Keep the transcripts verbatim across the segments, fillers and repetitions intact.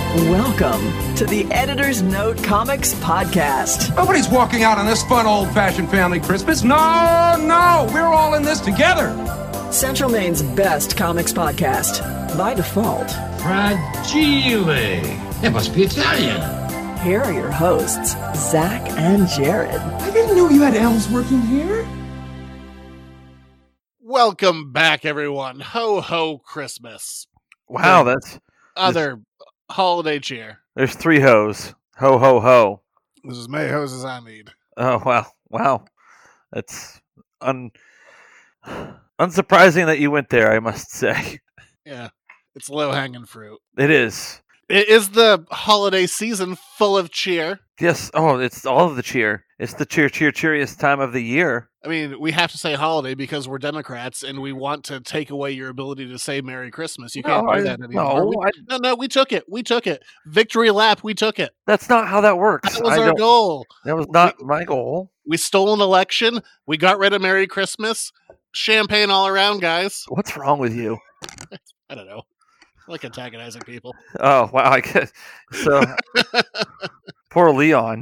Welcome to the Editor's Note Comics Podcast. Nobody's walking out on this fun, old-fashioned family Christmas. No, no, we're all in this together. Central Maine's best comics podcast, by default. Fragile. It must be Italian. Here are your hosts, Zach and Jared. I didn't know you had elves working here. Welcome back, everyone. Ho, ho, Christmas. Wow, The that's... Other holiday cheer. There's three hoes. Ho, ho, ho. This is May hoses I need. Oh, wow. Wow. That's un... unsurprising that you went there, I must say. Yeah, it's low-hanging fruit. It is. It is the holiday season full of cheer. Yes. Oh, it's all of the cheer. It's the cheer, cheer, cheeriest time of the year. I mean, we have to say holiday because we're Democrats and we want to take away your ability to say Merry Christmas. You can't No, do I- that anymore. no, We- I- no, no, we took it. We took it. Victory lap, we took it. That's not how that works. That was I our don't- goal. That was not my goal. We stole an election. We got rid of Merry Christmas. Champagne all around, guys. What's wrong with you? I don't know. I like antagonizing people. Oh, wow. I guess. So, poor Leon.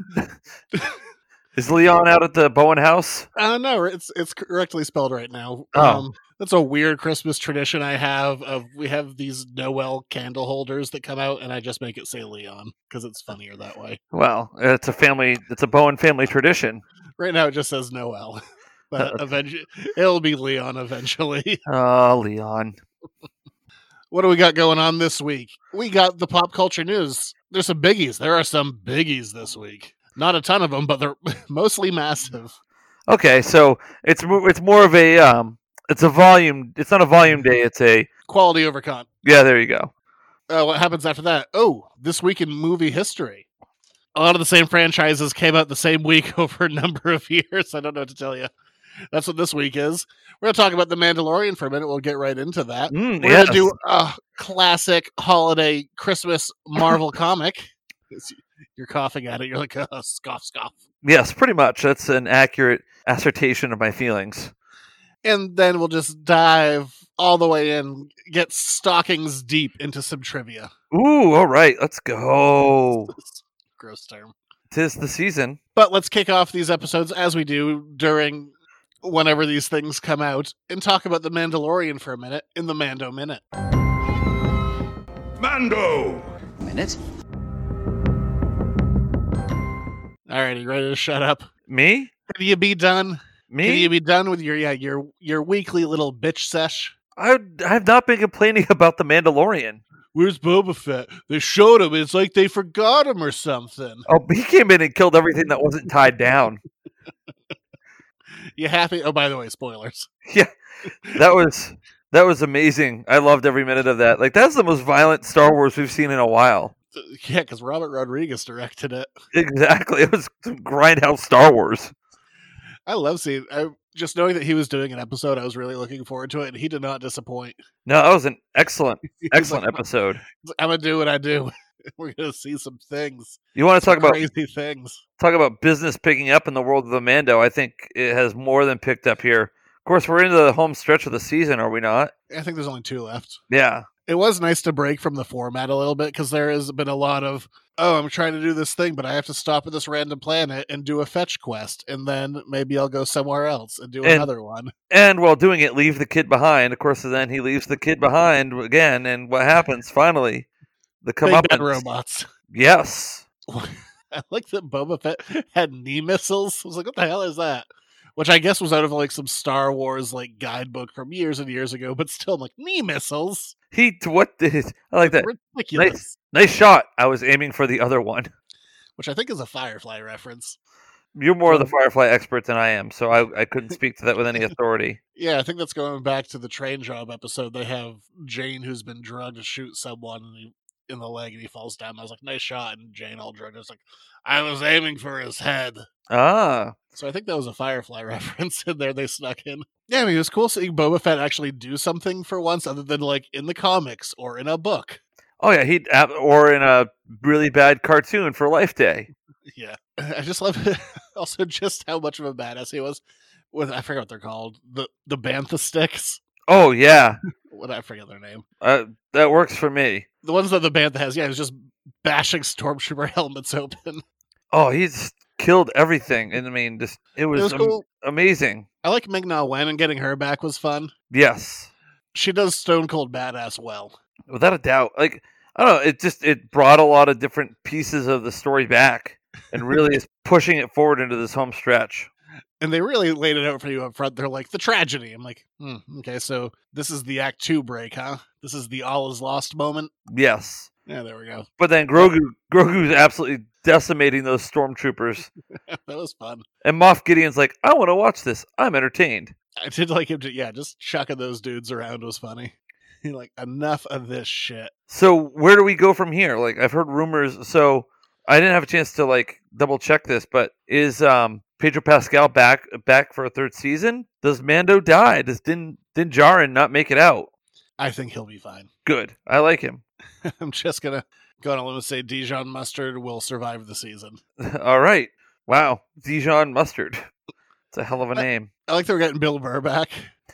Is Leon out at the Bowen house? Uh, no, it's it's correctly spelled right now. Oh. Um, that's a weird Christmas tradition I have. Of we have these Noel candle holders that come out, and I just make it say Leon because it's funnier that way. Well, it's a family, it's a Bowen family tradition. Right now, it just says Noel, but eventually it'll be Leon eventually. Oh, Leon. What do we got going on this week? We got the pop culture news. There's some biggies. There are some biggies this week. Not a ton of them, but they're mostly massive. Okay, so it's mo- it's more of a um, it's a volume. It's not a volume day. It's a Quality over con. yeah. There you go. Uh, what happens after that? Oh, this week in movie history. A lot of the same franchises came out the same week over a number of years. I don't know what to tell you. That's what this week is. We're going to talk about The Mandalorian for a minute. We'll get right into that. Mm, We're yes. going to do a classic holiday Christmas Marvel comic. You're coughing at it. You're like, oh, scoff, scoff. Yes, pretty much. That's an accurate assertion of my feelings. And then we'll just dive all the way in, get stockings deep into some trivia. Ooh, all right, let's go. Gross term. Tis the season. But let's kick off these episodes as we do during whenever these things come out and talk about The Mandalorian for a minute in the Mando Minute. Mando! Minute? All right, are you ready to shut up? Me? Can you be done? Me? Can you be done with your yeah your your weekly little bitch sesh? I I have not been complaining about the Mandalorian. Where's Boba Fett? They showed him. It's like they forgot him or something. Oh, he came in and killed everything that wasn't tied down. You happy? Oh, by the way, spoilers. Yeah, that was that was amazing. I loved every minute of that. Like that's the most violent Star Wars we've seen in a while. Yeah, because Robert Rodriguez directed it. Exactly, it was grindhouse Star Wars. I love seeing. I just knowing that he was doing an episode. I was really looking forward to it, and he did not disappoint. No, that was an excellent, He's excellent like, episode. I'm gonna do what I do. We're gonna see some things. You want to talk about Crazy things. talk about business picking up in the world of the Mando? I think it has more than picked up here. Of course, we're into the home stretch of the season, are we not? I think there's only two left. Yeah. It was nice to break from the format a little bit because there has been a lot of, oh, I'm trying to do this thing, but I have to stop at this random planet and do a fetch quest, and then maybe I'll go somewhere else and do And- another one. And while doing it, leave the kid behind. Of course, then he leaves the kid behind again, and what happens finally? The Big bad comeuppance. robots. Yes. I like that Boba Fett had knee missiles. I was like, what the hell is that? Which I guess was out of like some Star Wars like guidebook from years and years ago, but still, I'm like, knee missiles? He what did I like that? Ridiculous. Nice, nice shot. I was aiming for the other one. Which I think is a Firefly reference. You're more of the Firefly expert than I am, so I, I couldn't speak to that with any authority. Yeah, I think that's going back to the train job episode. They have Jane who's been drugged to shoot someone and he, in the leg and he falls down. I was like, nice shot. And Jane all drugged. I was like, I was aiming for his head. Ah. So I think that was a Firefly reference in there they snuck in. Yeah, I mean, it was cool seeing Boba Fett actually do something for once other than like in the comics or in a book. Oh yeah, he or in a really bad cartoon for Life Day. Yeah. I just love also just how much of a badass he was with, I forget what they're called, the the bantha sticks. Oh yeah, What I forget their name. uh, that works for me. The ones that the bantha has, yeah, it's just bashing stormtrooper helmets open. Oh, he's killed everything. And I mean, just it was, It was am- cool. amazing. I like Ming-Na Wen, and getting her back was fun. Yes. She does Stone Cold Badass well. Without a doubt. Like, I don't know, it just it brought a lot of different pieces of the story back and really is pushing it forward into this home stretch. And they really laid it out for you up front. They're like, the tragedy. I'm like, hmm, okay, so this is the Act Two break, huh? This is the all is lost moment. Yes. Yeah, there we go. But then Grogu Grogu's absolutely decimating those stormtroopers. That was fun. And Moff Gideon's like, I want to watch this. I'm entertained. I did like him to, yeah, just chucking those dudes around was funny. He like, enough of this shit. So where do we go from here? Like, I've heard rumors. So I didn't have a chance to like double check this, but is um Pedro Pascal back back for a third season? Does Mando die? Does Din Din Djarin not make it out? I think he'll be fine. Good. I like him. I'm just gonna go on a limb and say Dijon Mustard will survive the season. All right. Wow. Dijon Mustard. It's a hell of a name. I like that we're getting Bill Burr back.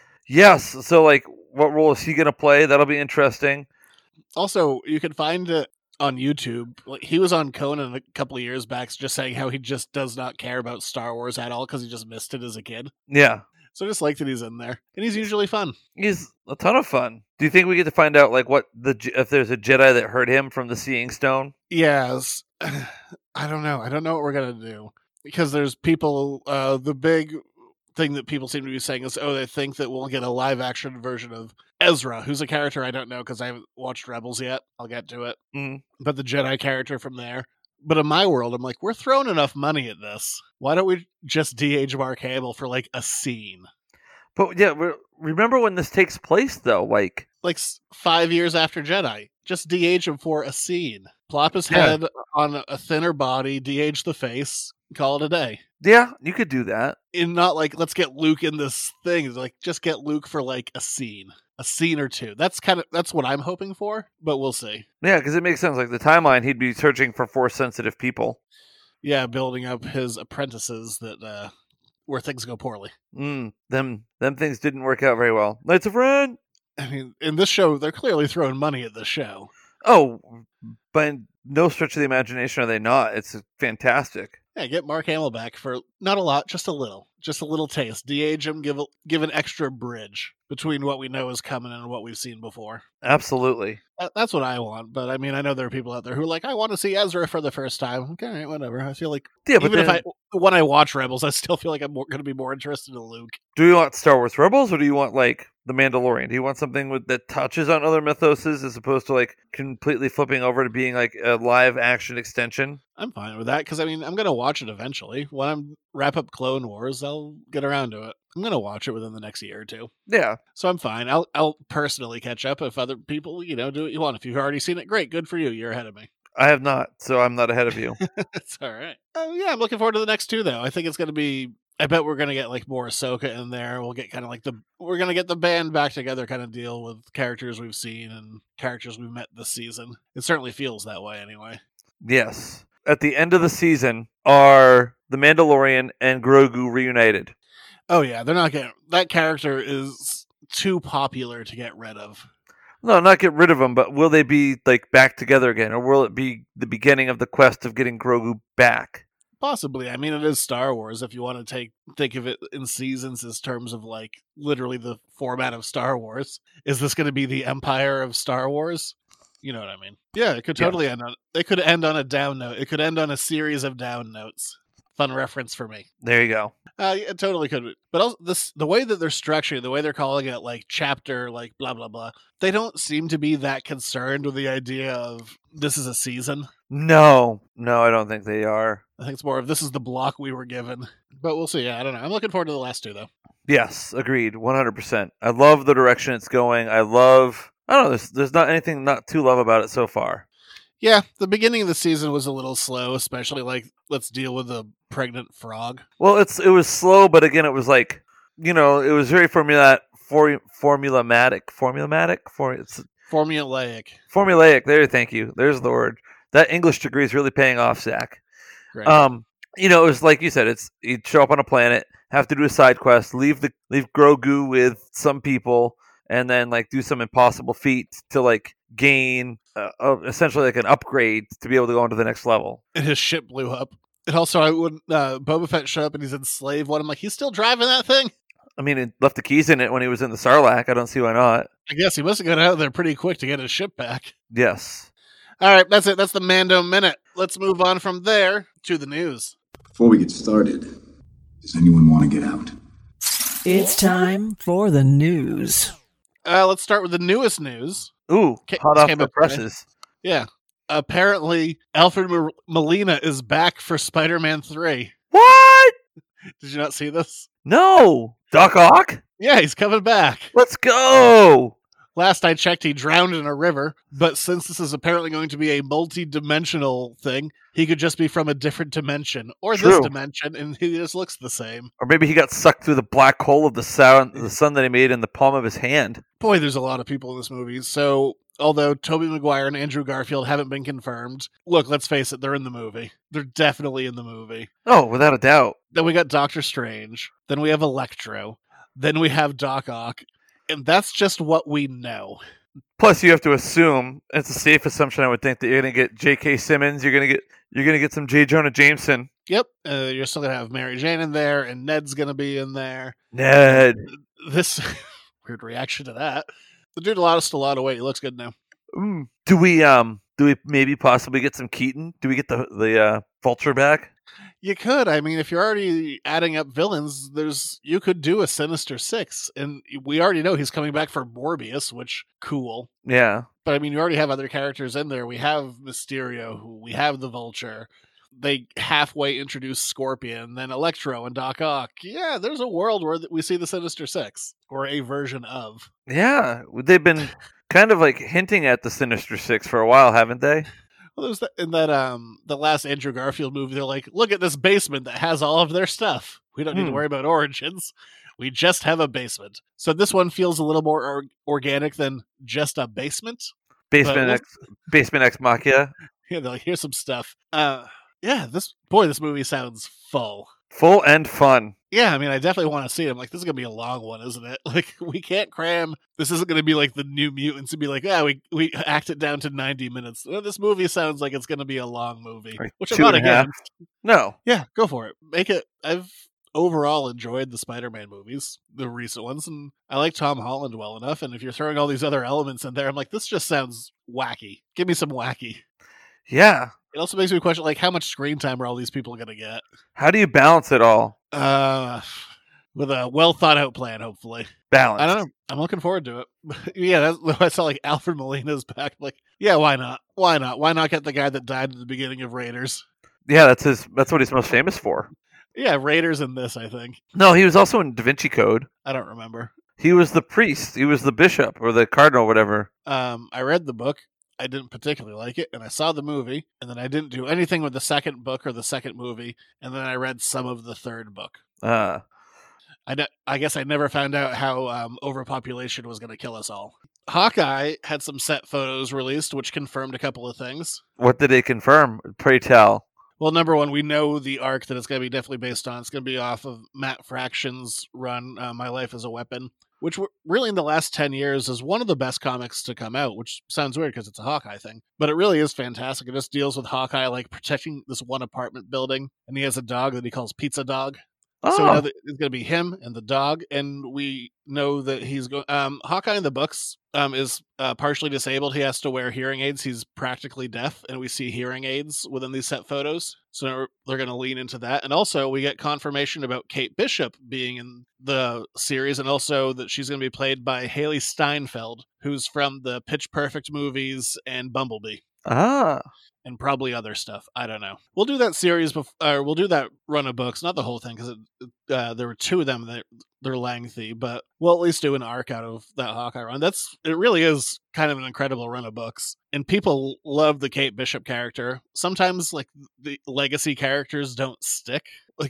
Yes. So like, what role is he going to play? That'll be interesting. Also, you can find it on YouTube. Like, he was on Conan a couple of years back, just saying how he just does not care about Star Wars at all because he just missed it as a kid. Yeah. So I just like that he's in there, and he's usually fun. He's a ton of fun. Do you think we get to find out like what the if there's a Jedi that heard him from the Seeing Stone? Yes, I don't know. I don't know what we're gonna do because there's people. Uh, the big thing that people seem to be saying is, oh, they think that we'll get a live action version of Ezra, who's a character I don't know because I haven't watched Rebels yet. I'll get to it. Mm. But the Jedi character from there. But in my world, I'm like, we're throwing enough money at this. Why don't we just de-age Mark Hamill for like a scene? But yeah, re- remember when this takes place though? Like, Like s- five years after Jedi. Just de-age him for a scene. Plop his Yeah. head on a- a thinner body, de-age the face, call it a day. yeah, you could do that. And not like, let's get Luke in this thing. It's like, just get Luke for like a scene. A scene or two. That's kind of, that's what I'm hoping for, but we'll see. Yeah, because it makes sense. Like the timeline, he'd be searching for force sensitive people. Yeah, building up his apprentices that, uh, where things go poorly. Mm, them them things didn't work out very well. Knights of Ren. I mean, in this show, they're clearly throwing money at this show. Oh, by no stretch of the imagination are they not. It's fantastic. Yeah, get Mark Hamill back for not a lot, just a little. Just a little taste. De-age him, give, a, give an extra bridge between what we know is coming and what we've seen before. Absolutely. That, that's what I want, but I mean, I know there are people out there who are like, I want to see Ezra for the first time. Okay, all right, whatever. I feel like, Yeah, but even then, if I, when I watch Rebels, I still feel like I'm going to be more interested in Luke. do you want Star Wars Rebels or do you want like The Mandalorian? Do you want something with that touches on other mythoses as opposed to like completely flipping over to being like a live action extension? I'm fine with that because I mean, I'm going to watch it eventually. When I wrap up Clone Wars, I'll get around to it. I'm going to watch it within the next year or two. Yeah. So I'm fine. I'll I'll personally catch up if other people, you know, do what you want. If you've already seen it, great, good for you. You're ahead of me. I have not, so I'm not ahead of you. It's all right. Oh yeah, I'm looking forward to the next two though. I think it's going to be. I bet we're going to get like more Ahsoka in there. We'll get kind of like the we're going to get the band back together kind of deal with characters we've seen and characters we've met this season. It certainly feels that way anyway. Yes. At the end of the season, are the Mandalorian and Grogu reunited? Oh yeah, they're not getting that character is too popular to get rid of. No, not get rid of them, but will they be like back together again, or will it be the beginning of the quest of getting Grogu back? Possibly. I mean, it is Star Wars. If you want to take think of it in seasons as terms of like literally the format of Star Wars, is this going to be the Empire of Star Wars? You know what I mean? Yeah, it could totally Yes. end on. It could end on a down note. It could end on a series of down notes. Fun reference for me. There you go. Uh, it totally could. be. But also, this the way that they're structuring, the way they're calling it, like chapter, like blah blah blah. They don't seem to be that concerned with the idea of this is a season. No, no, I don't think they are. I think it's more of this is the block we were given. But we'll see. Yeah, I don't know. I'm looking forward to the last two though. Yes, agreed, one hundred percent. I love the direction it's going. I love. I don't know. There's, there's not anything not to love about it so far. Yeah, the beginning of the season was a little slow, especially like let's deal with the pregnant frog. Well, it's it was slow, but again, it was like you know, it was very formula for formulamatic, formulamatic, for it's Formulaic. formulaic. There, thank you. There's the word. That English degree is really paying off, Zach. Great. Um, you know, it was like you said. It's you'd show up on a planet, have to do a side quest, leave the leave Grogu with some people, and then like do some impossible feats to like gain uh, uh, essentially like an upgrade to be able to go into the next level. And his ship blew up. And also, I would uh, Boba Fett show up and he's enslaved one. I'm like, he's still driving that thing? I mean, it left the keys in it when he was in the Sarlacc. I don't see why not. I guess he must have got out of there pretty quick to get his ship back. Yes. All right, that's it. That's the Mando Minute. Let's move on from there to the news. Before we get started, does anyone want to get out? It's time for the news. Uh, let's start with the newest news. Ooh, Ca- hot off came the up today. presses. Yeah. Apparently, Alfred M- Molina is back for Spider-Man three. What? Did you not see this? No. Doc Ock? Yeah, he's coming back. Let's go. Last I checked, he drowned in a river, but since this is apparently going to be a multi-dimensional thing, he could just be from a different dimension, or True. this dimension, and he just looks the same. Or maybe he got sucked through the black hole of the sun, the sun that he made in the palm of his hand. Boy, there's a lot of people in this movie, so although Tobey Maguire and Andrew Garfield haven't been confirmed, look, let's face it, they're in the movie. They're definitely in the movie. Oh, without a doubt. Then we got Doctor Strange, then we have Electro, then we have Doc Ock, and that's just what we know. Plus, you have to assume it's a safe assumption. I would think that you're going to get J K. Simmons. You're going to get you're going to get some J. Jonah Jameson. Yep, uh, you're still gonna have Mary Jane in there, and Ned's gonna be in there. Ned. This weird reaction to that. The dude lost a lot of weight. He looks good now. Mm. Do we um do we maybe possibly get some Keaton? Do we get the the uh, Vulture back? You could. I mean, if you're already adding up villains, there's you could do a Sinister Six, and we already know he's coming back for Morbius, which cool. Yeah. But I mean, you already have other characters in there. We have Mysterio, who we have the Vulture. They halfway introduce Scorpion, then Electro and Doc Ock. Yeah, there's a world where we see the Sinister Six, or a version of. Yeah. They've been kind of like hinting at the Sinister Six for a while, haven't they? Well, there's that, in that um the last Andrew Garfield movie, they're like, look at this basement that has all of their stuff. We don't need Hmm. to worry about origins. We just have a basement. So this one feels a little more or- organic than just a basement. Basement But we'll- X Basement X Machina. Yeah, they're like, here's some stuff. Uh, yeah, this boy, this movie sounds full. Full and fun. Yeah, I mean, I definitely want to see it. I'm like, this is gonna be a long one, isn't it? Like, we can't cram. This isn't gonna be like the New Mutants and be like, yeah, we we act it down to ninety minutes. Well, this movie sounds like it's gonna be a long movie, Like which I'm two not and a half. against. No. Yeah, go for it. Make it. I've overall enjoyed the Spider-Man movies, the recent ones, and I like Tom Holland well enough. And if you're throwing all these other elements in there, I'm like, this just sounds wacky. Give me some wacky. Yeah. It also makes me question, like, how much screen time are all these people going to get? How do you balance it all? Uh, with a well thought out plan, hopefully. Balance. I don't know. I'm looking forward to it. Yeah, that's, I saw like Alfred Molina's back. Like, yeah, why not? Why not? Why not get the guy that died at the beginning of Raiders? Yeah, that's his. That's what he's most famous for. Yeah, Raiders in this, I think. No, he was also in Da Vinci Code. I don't remember. He was the priest. He was the bishop or the cardinal, whatever. Um, I read the book. I didn't particularly like it, and I saw the movie, and then I didn't do anything with the second book or the second movie, and then I read some of the third book. Uh, I, ne- I guess I never found out how um, overpopulation was going to kill us all. Hawkeye had some set photos released, which confirmed a couple of things. what did they confirm? Pray tell. Well, number one, we know the arc that it's going to be definitely based on. It's going to be off of Matt Fraction's run, uh, My Life as a Weapon, which w- really in the last ten years is one of the best comics to come out, which sounds weird because it's a Hawkeye thing. But it really is fantastic. It just deals with Hawkeye like protecting this one apartment building, and he has a dog that he calls Pizza Dog. Oh, So we know that it's going to be him and the dog, and we know that he's going. Um, Hawkeye in the books um, is uh, partially disabled. He has to wear hearing aids. He's practically deaf, and we see hearing aids within these set photos. So they're going to lean into that, and also we get confirmation about Kate Bishop being in the series, and also that she's going to be played by Haley Steinfeld, who's from the Pitch Perfect movies and Bumblebee. ah, And probably other stuff. I don't know. We'll do that series, bef- or we'll do that run of books, not the whole thing, because uh, there were two of them that they're lengthy. But we'll at least do an arc out of that Hawkeye run. That's it. Really is kind of an incredible run of books, and people love the Kate Bishop character. Sometimes, like the legacy characters don't stick. Like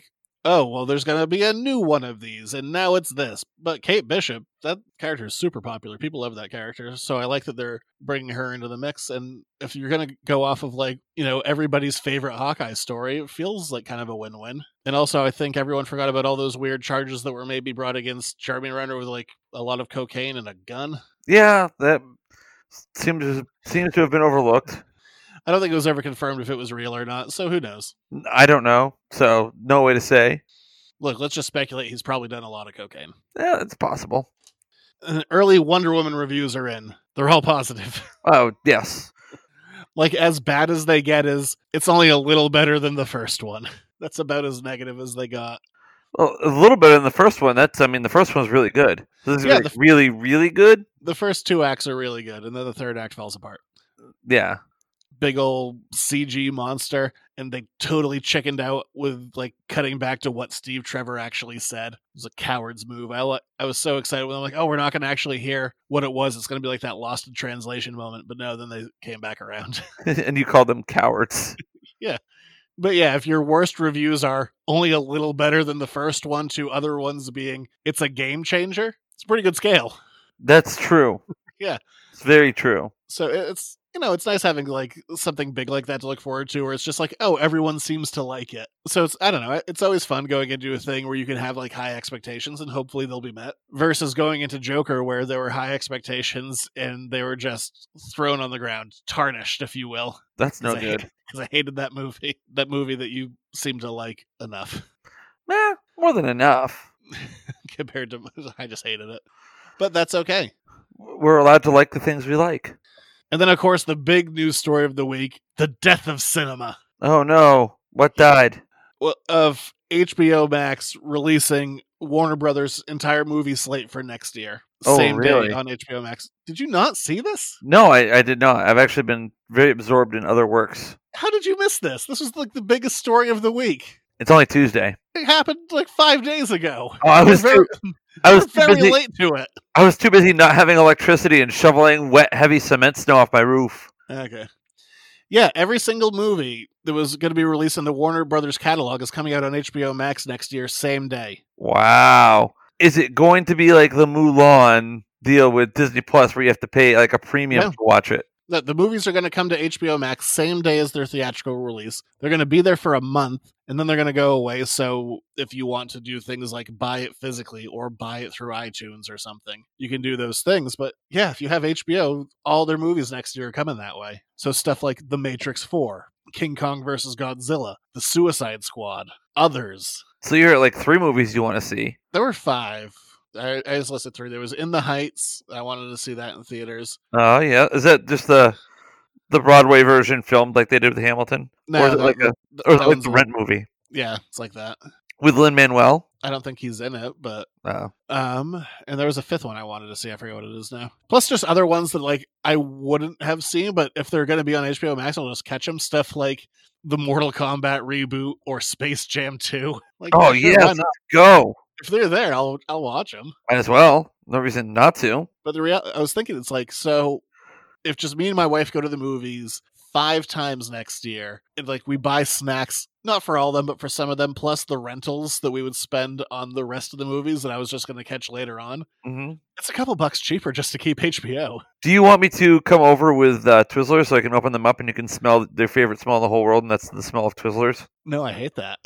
oh, well, there's going to be a new one of these, and now it's this. But Kate Bishop, that character is super popular. People love that character. So I like that they're bringing her into the mix. And if you're going to go off of, like, you know, everybody's favorite Hawkeye story, it feels like kind of a win-win. And also, I think everyone forgot about all those weird charges that were maybe brought against Jeremy Renner with, like, a lot of cocaine and a gun. Yeah, that seems to, seems to have been overlooked. I don't think it was ever confirmed if it was real or not, so who knows? I don't know, so no way to say. Look, let's just speculate he's probably done a lot of cocaine. Yeah, it's possible. Uh, early Wonder Woman reviews are in. They're all positive. Oh, yes. Like, as bad as they get is, it's only a little better than the first one. That's about as negative as they got. Well, a little better than the first one. That's, I mean, the first one's really good. This is Yeah, like the f- really, really good. The first two acts are really good, and then the third act falls apart. Yeah. Big old C G monster, and they totally chickened out with, like, cutting back to what Steve Trevor actually said. It was a coward's move. I, I was so excited when I'm like, oh, we're not going to actually hear what it was. It's going to be like that lost in translation moment. But no, then they came back around. And you called them cowards. Yeah. But yeah, if your worst reviews are only a little better than the first one to other ones being it's a game changer, it's a pretty good scale. That's true. Yeah. It's very true. So it's, you know, it's nice having like something big like that to look forward to where it's just like, oh, everyone seems to like it. So it's, I don't know, it's always fun going into a thing where you can have like high expectations and hopefully they'll be met versus going into Joker where there were high expectations and they were just thrown on the ground, tarnished, if you will. That's no I good. Because I hated that movie, that movie that you seem to like enough. Eh, more than enough. Compared to, I just hated it. But that's okay. We're allowed to like the things we like. And then, of course, the big news story of the week, the death of cinema. Oh, no. What died? Well, of H B O Max releasing Warner Brothers' entire movie slate for next year. Oh, Same really? day on H B O Max. Did you not see this? No, I, I did not. I've actually been very absorbed in other works. How did you miss this? This was like the biggest story of the week. It's only Tuesday. It happened like five days ago. Oh, I was We're very, too, I was we're too very busy. late to it. I was too busy not having electricity and shoveling wet, heavy cement snow off my roof. Okay. Yeah, every single movie that was going to be released in the Warner Brothers catalog is coming out on H B O Max next year, same day. Wow. Is it going to be like the Mulan deal with Disney Plus where you have to pay like a premium No. to watch it? The, the movies are going to come to H B O Max same day as their theatrical release. They're going to be there for a month, and then they're going to go away. So if you want to do things like buy it physically or buy it through iTunes or something, you can do those things. But yeah, if you have H B O, all their movies next year are coming that way. So stuff like The Matrix four, King Kong versus Godzilla, The Suicide Squad, others. So you're at like three movies you want to see. There were five. I, I just listed three. There was In the Heights. I wanted to see that in theaters. Oh, yeah. Is that just the the Broadway version filmed like they did with Hamilton? No, or is it that- like, a, that or is it like one's the like- Rent movie? Yeah, it's like that. With Lin-Manuel? I don't think he's in it, but Oh. um, and there was a fifth one I wanted to see. I forget what it is now. Plus, just other ones that like I wouldn't have seen, but if they're going to be on H B O Max, I'll just catch them. Stuff like the Mortal Kombat reboot or Space Jam two. Like, Oh, sure, yeah. why Let's not? go. If they're there, I'll I'll watch them. Might as well. No reason not to. But the real, I was thinking, it's like, so if just me and my wife go to the movies five times next year, and like we buy snacks, not for all of them, but for some of them, plus the rentals that we would spend on the rest of the movies that I was just going to catch later on, hmm it's a couple bucks cheaper just to keep H B O. Do you want me to come over with uh, Twizzlers so I can open them up and you can smell their favorite smell in the whole world, and that's the smell of Twizzlers? No, I hate that.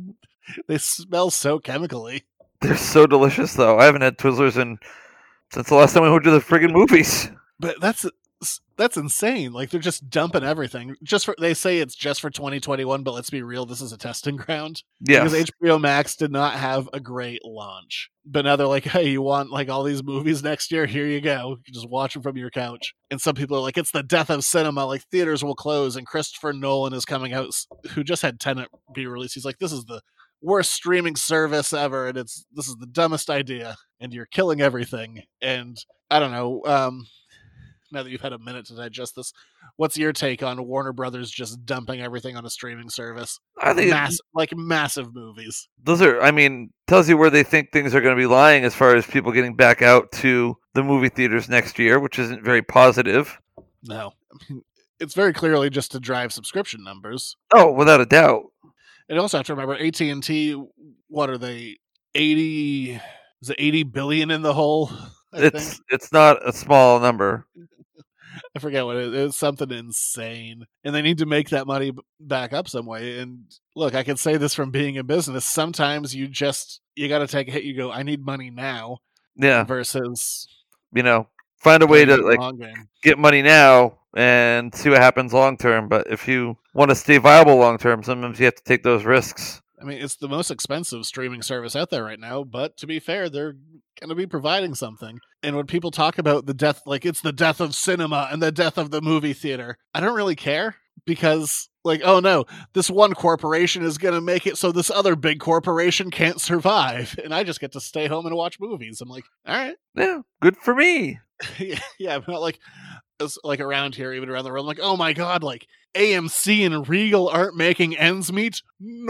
They smell so chemically. They're so delicious, though. I haven't had Twizzlers in since the last time we went to the friggin' movies. But that's that's insane. Like, they're just dumping everything. Just for, they say it's just for twenty twenty-one, but let's be real, this is a testing ground. Yes. Because H B O Max did not have a great launch. But now they're like, hey, you want like all these movies next year? Here you go. You can just watch them from your couch. And some people are like, it's the death of cinema. Like, theaters will close. And Christopher Nolan is coming out, who just had Tenet be released. He's like, this is the worst streaming service ever, and it's this is the dumbest idea, and you're killing everything. And I don't know, um now that you've had a minute to digest this, what's your take on Warner Brothers just dumping everything on a streaming service? I think Mass- like massive movies. those are, I mean, tells you where they think things are going to be lying as far as people getting back out to the movie theaters next year, which isn't very positive. No, I mean, it's very clearly just to drive subscription numbers. Oh, without a doubt. And you also have to remember A T and T, what are they, eighty, is it eighty billion in the hole? I It's think. it's not a small number. I forget what it is. It's something insane. And they need to make that money b- back up some way. And look, I can say this from being in business. Sometimes you just, you got to take a hit. You go, I need money now Yeah, versus you know, find a way to playing the like long game. get money now and see what happens long term. But if you want to stay viable long term, sometimes you have to take those risks. I mean, it's the most expensive streaming service out there right now, but to be fair, they're going to be providing something. And when people talk about the death, like it's the death of cinema and the death of the movie theater, I don't really care because, like, oh no, this one corporation is going to make it so this other big corporation can't survive. And I just get to stay home and watch movies. I'm like, all right. Yeah, good for me. Yeah, I'm not like, it's like around here, even around the world, I'm like, oh my God, like A M C and Regal aren't making ends meet?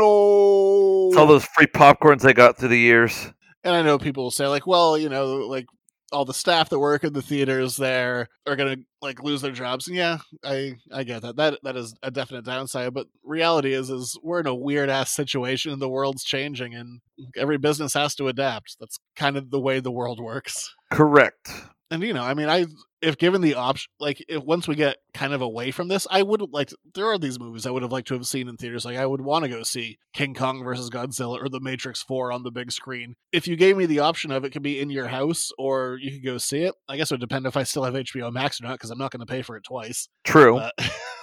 No. It's all those free popcorns I got through the years. And I know people will say, like, well, you know, like all the staff that work in the theaters there are gonna like lose their jobs. And yeah, I I get that. That that is a definite downside. But reality is, is we're in a weird ass situation, and the world's changing, and every business has to adapt. That's kind of the way the world works. Correct. And you know, I mean, I if given the option, like if once we get kind of away from this, I would like to, there are these movies I would have liked to have seen in theaters. Like I would want to go see King Kong versus Godzilla or The Matrix four on the big screen. If you gave me the option of it could be in your house or you could go see it, I guess it would depend if I still have H B O Max or not, because I'm not going to pay for it twice. True. But,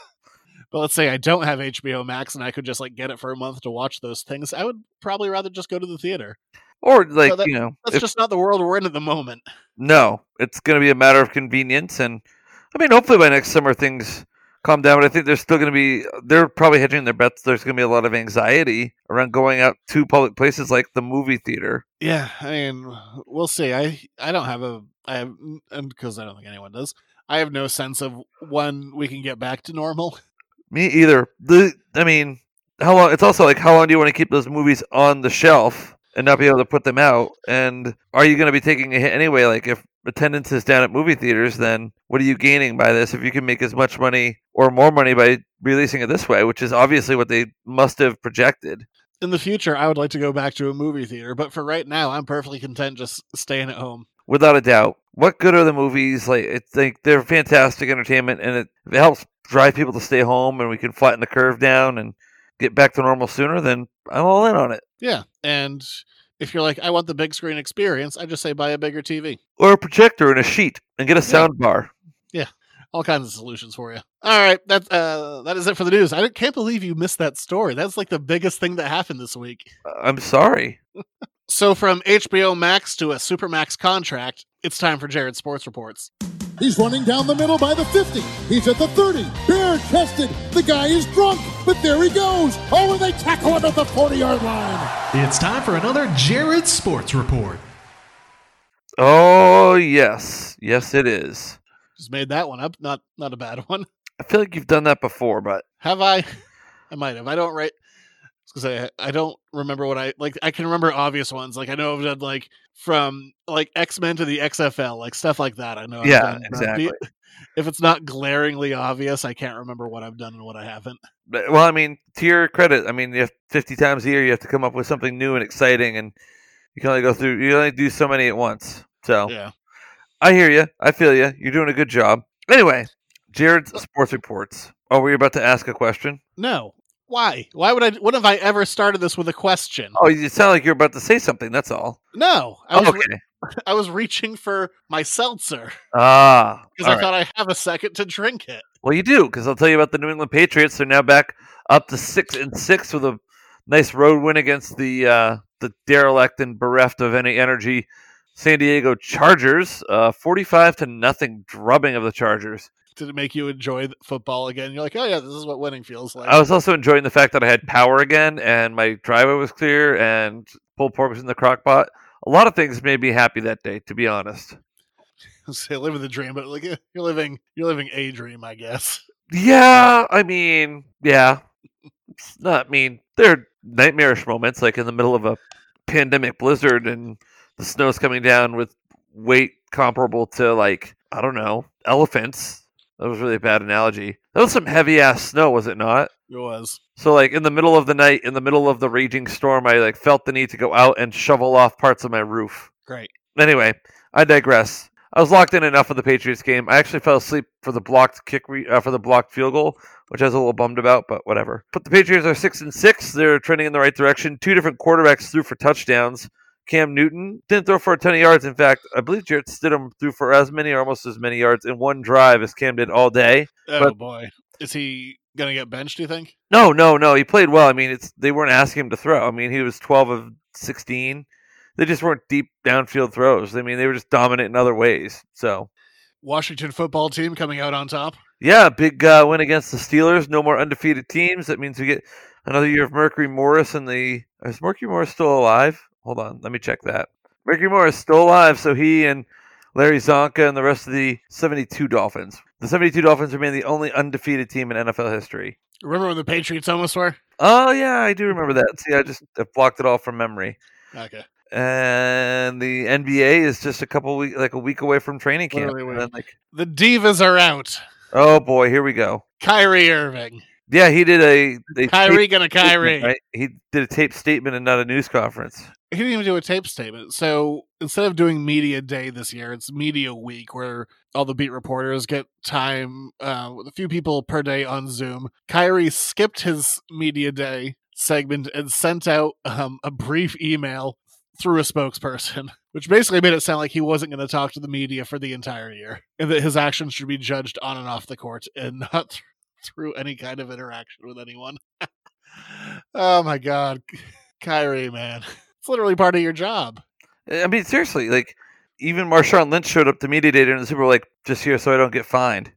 but let's say I don't have H B O Max and I could just like get it for a month to watch those things. I would probably rather just go to the theater. Or like, So that- you know, That's if, just not the world we're in at the moment. no, it's going to be a matter of convenience. And I mean, hopefully by next summer things calm down. But I think there's still going to be, they're probably hedging their bets. There's going to be a lot of anxiety around going out to public places like the movie theater. Yeah, I mean, we'll see. I I don't have a I have and because I don't think anyone does. I have no sense of when we can get back to normal. Me either. The I mean, how long? It's also like how long do you want to keep those movies on the shelf and not be able to put them out? And are you going to be taking a hit anyway? Like if attendance is down at movie theaters, then what are you gaining by this? If you can make as much money or more money by releasing it this way, which is obviously what they must have projected. In the future, I would like to go back to a movie theater, but for right now, I'm perfectly content just staying at home. Without a doubt. What good are the movies? Like it's like they're fantastic entertainment, and it, if it helps drive people to stay home, and we can flatten the curve down and get back to normal sooner, then I'm all in on it. Yeah, and if you're like, I want the big screen experience, I just say buy a bigger T V. Or a projector and a sheet, and get a sound bar. All kinds of solutions for you. All right, that uh, that is it for the news. I can't believe you missed that story. That's like the biggest thing that happened this week. I'm sorry. So from H B O Max to a Supermax contract, it's time for Jared's Sports Reports. He's running down the middle by the fifty. He's at the thirty. Bare chested. The guy is drunk, but there he goes. Oh, and they tackle him at the forty-yard line. It's time for another Jared Sports Report. Oh, yes. Yes, it is. Just made that one up. Not not a bad one. I feel like you've done that before, but Have I? I might have. I don't write. I was gonna say I don't remember what I like. I can remember obvious ones. Like I know I've done like from like X-Men to the X F L, like stuff like that. I know. I've Yeah, done, but exactly. If it's not glaringly obvious, I can't remember what I've done and what I haven't. But, well, I mean, to your credit, I mean, you have fifty times a year, you have to come up with something new and exciting, and you can only go through, you only do so many at once. So, Yeah. I hear you. I feel you. You're doing a good job. Anyway, Jared's Sports Reports. Oh, were you about to ask a question? No. Why? Why would I? When have I ever started this with a question? Oh, you sound like you're about to say something. That's all. No. I was, Okay. re- I was reaching for my seltzer Ah. because all I right. thought I have a second to drink it. Well, you do, because I'll tell you about the New England Patriots. They're now back up to six and six with a nice road win against the uh, the derelict and bereft of any energy San Diego Chargers. Uh, forty-five to nothing drubbing of the Chargers. Did it make you enjoy the football again? You're like, oh yeah, this is what winning feels like. I was also enjoying the fact that I had power again, and my driveway was clear, and pulled pork was in the crock pot. A lot of things made me happy that day, to be honest. Say living the dream, but like you're living, you're living a dream, I guess. Yeah, I mean, yeah. It's not, I mean, there are nightmarish moments, like in the middle of a pandemic blizzard and the snow's coming down with weight comparable to, like, I don't know, elephants. That was really a bad analogy. That was some heavy ass snow, was it not? It was. So like in the middle of the night, in the middle of the raging storm, I like felt the need to go out and shovel off parts of my roof. Great. Anyway, I digress. I was locked in enough of the Patriots game. I actually fell asleep for the blocked kick re- uh, for the blocked field goal, which I was a little bummed about, but whatever. But the Patriots are six and six. They're trending in the right direction. Two different quarterbacks threw for touchdowns. Cam Newton didn't throw for a ton of yards. In fact, I believe Jarrett Stidham threw for as many or almost as many yards in one drive as Cam did all day. Oh but, boy, is he gonna get benched? Do you think? No, no, no. He played well. I mean, it's they weren't asking him to throw. I mean, he was twelve of sixteen. They just weren't deep downfield throws. I mean, they were just dominant in other ways. So, Washington football team coming out on top. Yeah, big uh, win against the Steelers. No more undefeated teams. That means we get another year of Mercury Morris and the. Is Mercury Morris still alive? Hold on, let me check that. Mercury Morris is still alive, so he and Larry Zonka and the rest of the seventy-two Dolphins. The seventy-two Dolphins remain the only undefeated team in N F L history. Remember when the Patriots almost were? Oh, yeah, I do remember that. See, I just I blocked it all from memory. Okay. And the N B A is just a couple week, like a week away from training camp. Wait, wait, And then, like, the Divas are out. oh boy, here we go. Kyrie Irving. Yeah, he did a, a Kyrie tape gonna Kyrie. statement, right? He did a tape statement and not a news conference. He didn't even do a tape statement. So instead of doing media day this year, it's media week where all the beat reporters get time uh, with a few people per day on Zoom. Kyrie skipped his media day segment and sent out um, a brief email through a spokesperson, which basically made it sound like he wasn't going to talk to the media for the entire year and that his actions should be judged on and off the court and not th- through any kind of interaction with anyone. Oh my God. Kyrie, man. It's literally part of your job. I mean, seriously, like, even Marshawn Lynch showed up to media day during the Super Bowl, like, just here so I don't get fined.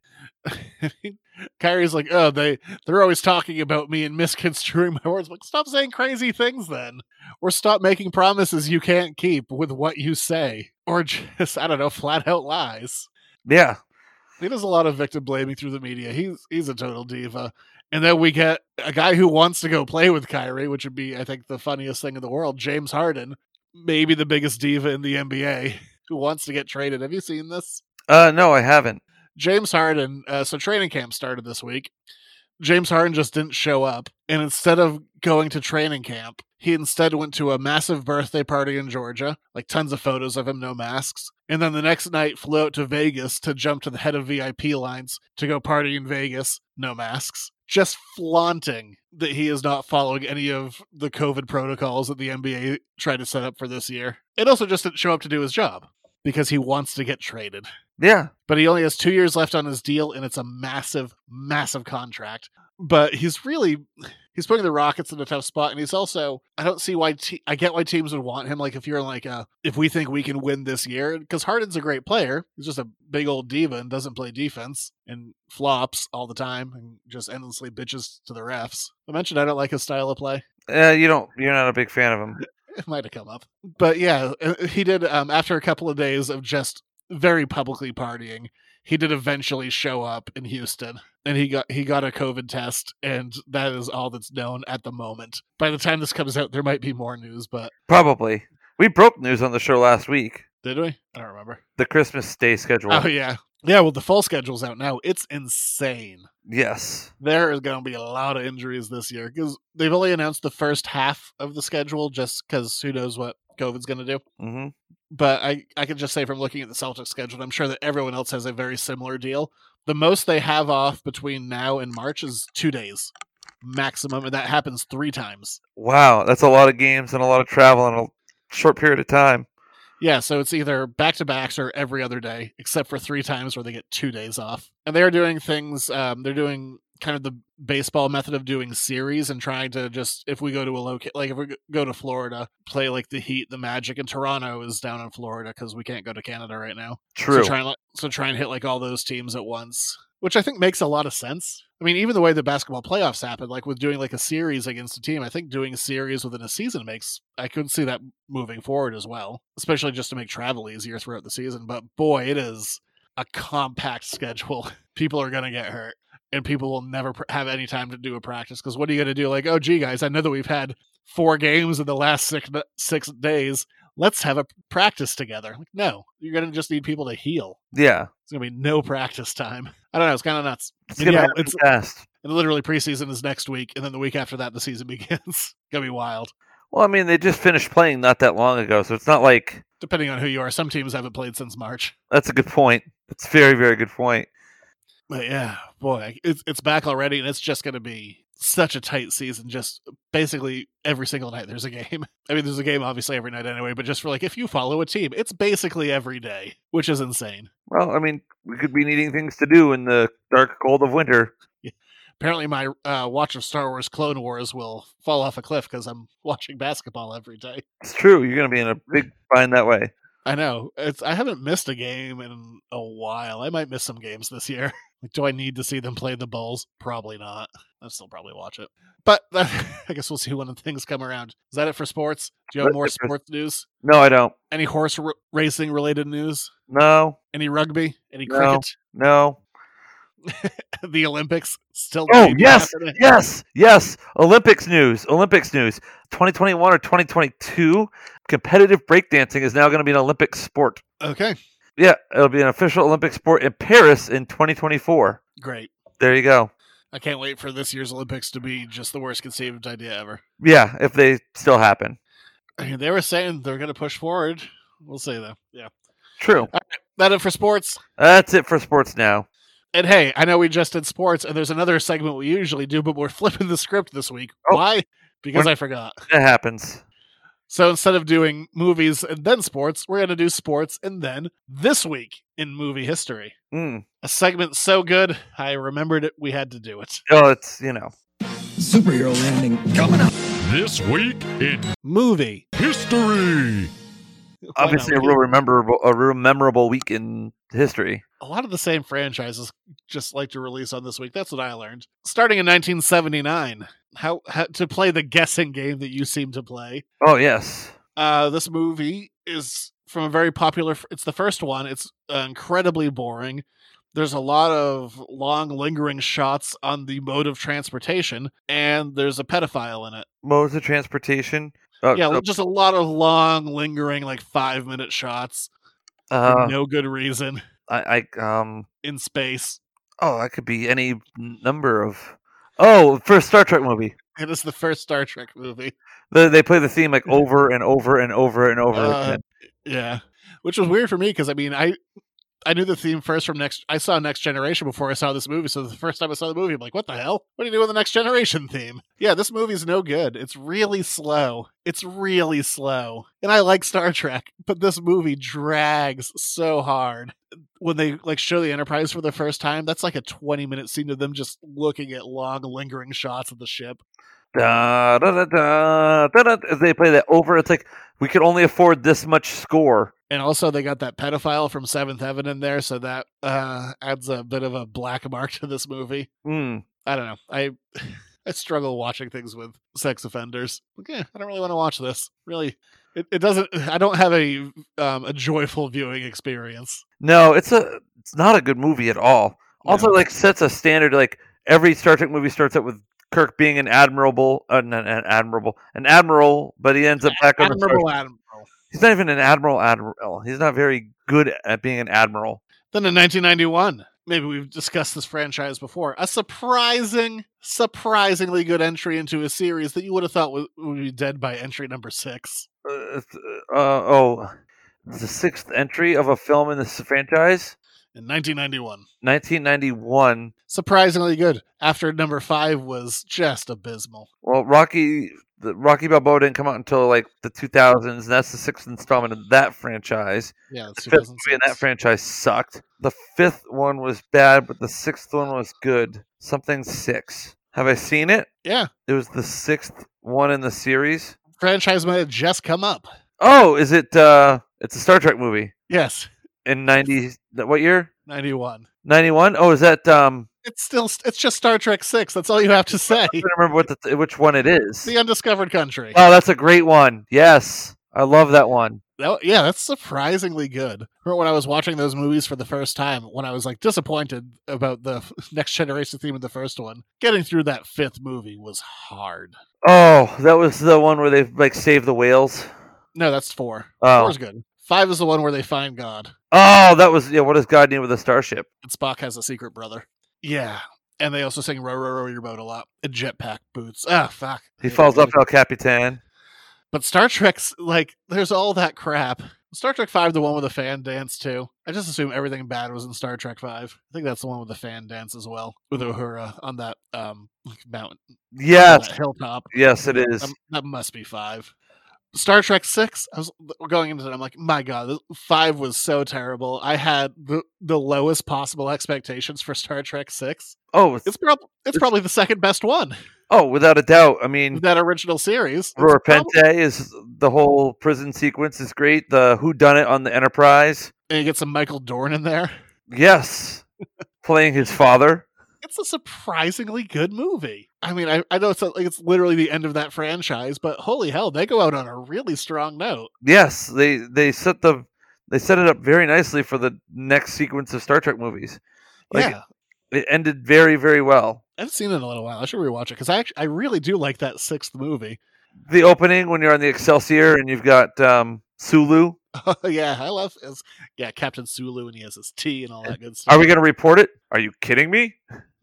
Kyrie's like, oh, they, they're always talking about me and misconstruing my words. I'm like, stop saying crazy things then. Or stop making promises you can't keep with what you say. Or just, I don't know, flat out lies. Yeah. He does a lot of victim blaming through the media. He's he's a total diva. And then we get a guy who wants to go play with Kyrie, which would be, I think, the funniest thing in the world. James Harden, maybe the biggest diva in the N B A, who wants to get traded. Have you seen this? Uh, no, I haven't. James Harden, uh, so training camp started this week. James Harden just didn't show up. And instead of going to training camp, he instead went to a massive birthday party in Georgia, like tons of photos of him, no masks. And then the next night flew out to Vegas to jump to the head of V I P lines to go party in Vegas, no masks. Just flaunting that he is not following any of the COVID protocols that the N B A tried to set up for this year. And also just didn't show up to do his job because he wants to get traded. Yeah. But he only has two years left on his deal, and it's a massive, massive contract. But he's really, he's putting the Rockets in a tough spot, and he's also, I don't see why, te- I get why teams would want him, like if you're like, a, if we think we can win this year, because Harden's a great player, he's just a big old diva and doesn't play defense, and flops all the time, and just endlessly bitches to the refs. I mentioned I don't like his style of play. Uh, you don't, you're not a big fan of him. It might have come up. But yeah, he did, um, after a couple of days of just very publicly partying, he did eventually show up in Houston, and he got he got a COVID test, and that is all that's known at the moment. By the time this comes out, there might be more news, but probably. We broke news on the show last week. Did we? I don't remember. The Christmas Day schedule. Oh yeah. Yeah, well, the full schedule's out now. It's insane. Yes. There is going to be a lot of injuries this year because they've only announced the first half of the schedule just because who knows what COVID's going to do. Mm-hmm. But I, I can just say from looking at the Celtics schedule, I'm sure that everyone else has a very similar deal. The most they have off between now and March is two days maximum, and that happens three times. Wow, that's a lot of games and a lot of travel in a short period of time. Yeah, so it's either back-to-backs or every other day, except for three times where they get two days off. And they're doing things, um, they're doing kind of the baseball method of doing series and trying to just, if we go to a location, like if we go to Florida, play like the Heat, the Magic, and Toronto is down in Florida because we can't go to Canada right now. True. So try, and, so try and hit like all those teams at once, which I think makes a lot of sense. I mean, even the way the basketball playoffs happen, like with doing like a series against a team, I think doing a series within a season makes, I could see that moving forward as well, especially just to make travel easier throughout the season. But boy, it is a compact schedule. People are going to get hurt and people will never pr- have any time to do a practice. Because what are you going to do? Like, oh, gee, guys, I know that we've had four games in the last six, six days. let's have a practice together. Like, no, you're going to just need people to heal. Yeah. It's going to be no practice time. I don't know. It's kind of nuts. It's And going to yeah, happen it's fast. and literally preseason is next week, and then the week after that, the season begins. Gonna be wild. Well, I mean, they just finished playing not that long ago, so it's not like... Depending on who you are, some teams haven't played since March. That's a good point. That's a very, very good point. But yeah, boy, it's it's back already, and it's just gonna be such a tight season. Just basically every single night there's a game. I mean, there's a game obviously every night anyway, but just for like if you follow a team, it's basically every day, which is insane. Well, I mean, we could be needing things to do in the dark cold of winter. Yeah. Apparently, my uh, watch of Star Wars Clone Wars will fall off a cliff because I'm watching basketball every day. It's true. You're going to be in a big bind that way. I know. It's I haven't missed a game in a while. I might miss some games this year. Like, do I need to see them play the Bulls? Probably not. I'll still probably watch it. But uh, I guess we'll see when things come around. Is that it for sports? Do you have more sports news? No, I don't. Any horse r- racing related news? No. Any rugby? Any No. cricket? No. The Olympics still. Oh, maybe yes. happening? Yes. Yes. Olympics news. Olympics news. twenty twenty-one or twenty twenty-two, competitive breakdancing is now going to be an Olympic sport. Okay. Yeah, it'll be an official Olympic sport in Paris in twenty twenty-four. Great. There you go. I can't wait for this year's Olympics to be just the worst conceived idea ever. Yeah, if they still happen. I mean, they were saying they're going to push forward. We'll see, though. Yeah. True. All right, that it for sports. That's it for sports now. And hey, I know we just did sports, and there's another segment we usually do, but we're flipping the script this week. Oh. Why? Because We're- I forgot. It happens. So instead of doing movies and then sports, we're going to do sports and then this week in movie history. Mm. A segment so good, I remembered it. We had to do it. Oh, it's, you know. Superhero landing coming up. This week in Movie. history. Why Obviously, not? a real memorable, a real memorable week in history. A lot of the same franchises just like to release on this week. That's what I learned. Starting in nineteen seventy-nine, how, how to play the guessing game that you seem to play. Oh, yes. Uh, this movie is from a very popular. It's the first one. It's uh, incredibly boring. There's a lot of long, lingering shots on the mode of transportation, and there's a pedophile in it. Modes of transportation. Uh, Yeah, uh, just a lot of long, lingering, like five minute shots uh, for no good reason I, I, um, in space. oh, that could be any number of. Oh, for a Star Trek movie. It is the first Star Trek movie. They, they play the theme like over and over and over and over Uh, again. yeah, which was weird for me because I mean, I I knew the theme first from Next. I saw Next Generation before I saw this movie, so the first time I saw the movie, I'm like, "What the hell? What do you do with the Next Generation theme?" Yeah, this movie's no good. It's really slow. It's really slow, and I like Star Trek, but this movie drags so hard. When they like show the Enterprise for the first time, that's like a twenty minute scene of them just looking at long, lingering shots of the ship. Da, da, da, da, da, da. As they play that over, it's like we could only afford this much score. And also, they got that pedophile from Seventh Heaven in there, so that uh, adds a bit of a black mark to this movie. Mm. I don't know. I I struggle watching things with sex offenders. Okay, I don't really want to watch this. Really, it, it doesn't. I don't have a um, a joyful viewing experience. No, it's a it's not a good movie at all. Also, No. like sets a standard. Like every Star Trek movie starts out with Kirk being an admirable, uh, an, an admirable, an admiral, but he ends up back on the Admirable Star- Admiral. He's not even an admiral. Admiral. He's not very good at being an admiral. Then in nineteen ninety-one, maybe we've discussed this franchise before. A surprising, surprisingly good entry into a series that you would have thought would, would be dead by entry number six. Uh, uh, oh, the sixth entry of a film in this franchise. In nineteen ninety-one. nineteen ninety-one. Surprisingly good. After number five was just abysmal. Well, Rocky, the Rocky Balboa didn't come out until like the two thousands, and that's the sixth installment of that franchise. Yeah, it's The fifth movie in that franchise sucked. The fifth one was bad, but the sixth one was good. Something six. Have I seen it? Yeah. It was the sixth one in the series. Franchise might have just come up. Oh, is it? uh It's a Star Trek movie Yes. in ninety. What year? ninety-one. ninety-one. Oh, is that? um It's still, it's just Star Trek six. That's all you have to say. I don't remember what the, which one it is. The Undiscovered Country. Oh, that's a great one. Yes, I love that one. That- yeah, that's surprisingly good. Remember when I was watching those movies for the first time, when I was like disappointed about the Next Generation theme of the first one, getting through that fifth movie was hard. Oh, that was the one where they like save the whales. No, that's four. Oh. Four's good. Five is the one where they find God. Oh, that was, yeah, what does God need with a starship? And Spock has a secret brother. Yeah. And they also sing Row, Row, Row Your Boat a lot. And jetpack boots. Ah, fuck. He falls off El Capitan. But Star Trek's, like, there's all that crap. Star Trek five, the one with the fan dance, too. I just assume everything bad was in Star Trek five. I think that's the one with the fan dance as well. With Uhura on that um, mountain. Yes. That hilltop. Yes, it is. That, that must be five. Star Trek six, I was going into it, I'm like, my God, this, five was so terrible. I had the, the lowest possible expectations for Star Trek six. Oh, it's, it's, prob- it's, it's probably the second best one. Oh, without a doubt. I mean, that original series. Rorpente probably... is the whole prison sequence is great. The whodunit on the Enterprise. And you get some Michael Dorn in there. Yes. Playing his father. It's a surprisingly good movie. I mean, I, I know it's, a, like it's literally the end of that franchise, but holy hell, they go out on a really strong note. Yes, they they set the they set it up very nicely for the next sequence of Star Trek movies. Like, yeah, it ended very very well. I haven't seen it in a little while. I should rewatch it because I actually, I really do like that sixth movie. The opening when you're on the Excelsior and you've got um, Sulu. Oh, yeah, I love his, yeah, Captain Sulu, and he has his tea and all that good stuff. Are we going to report it? Are you kidding me?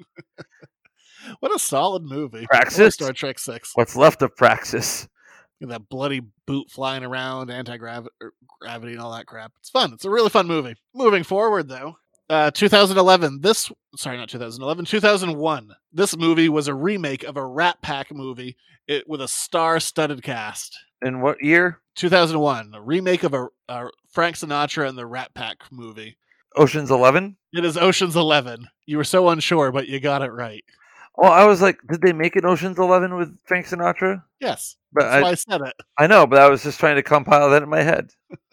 What a solid movie. Praxis? Star Trek six. What's left of Praxis? And that bloody boot flying around, anti-gravity gravity and all that crap. It's fun. It's a really fun movie. Moving forward, though, uh, two thousand eleven, this, sorry, not two thousand eleven, two thousand one. This movie was a remake of a Rat Pack movie it, with a star-studded cast. In what year? two thousand one, a remake of a, a Frank Sinatra and the Rat Pack movie. Ocean's Eleven? It is Ocean's Eleven. You were so unsure, but you got it right. Well, I was like, did they make an Ocean's Eleven with Frank Sinatra? Yes, but that's I, why I said it. I know, but I was just trying to compile that in my head.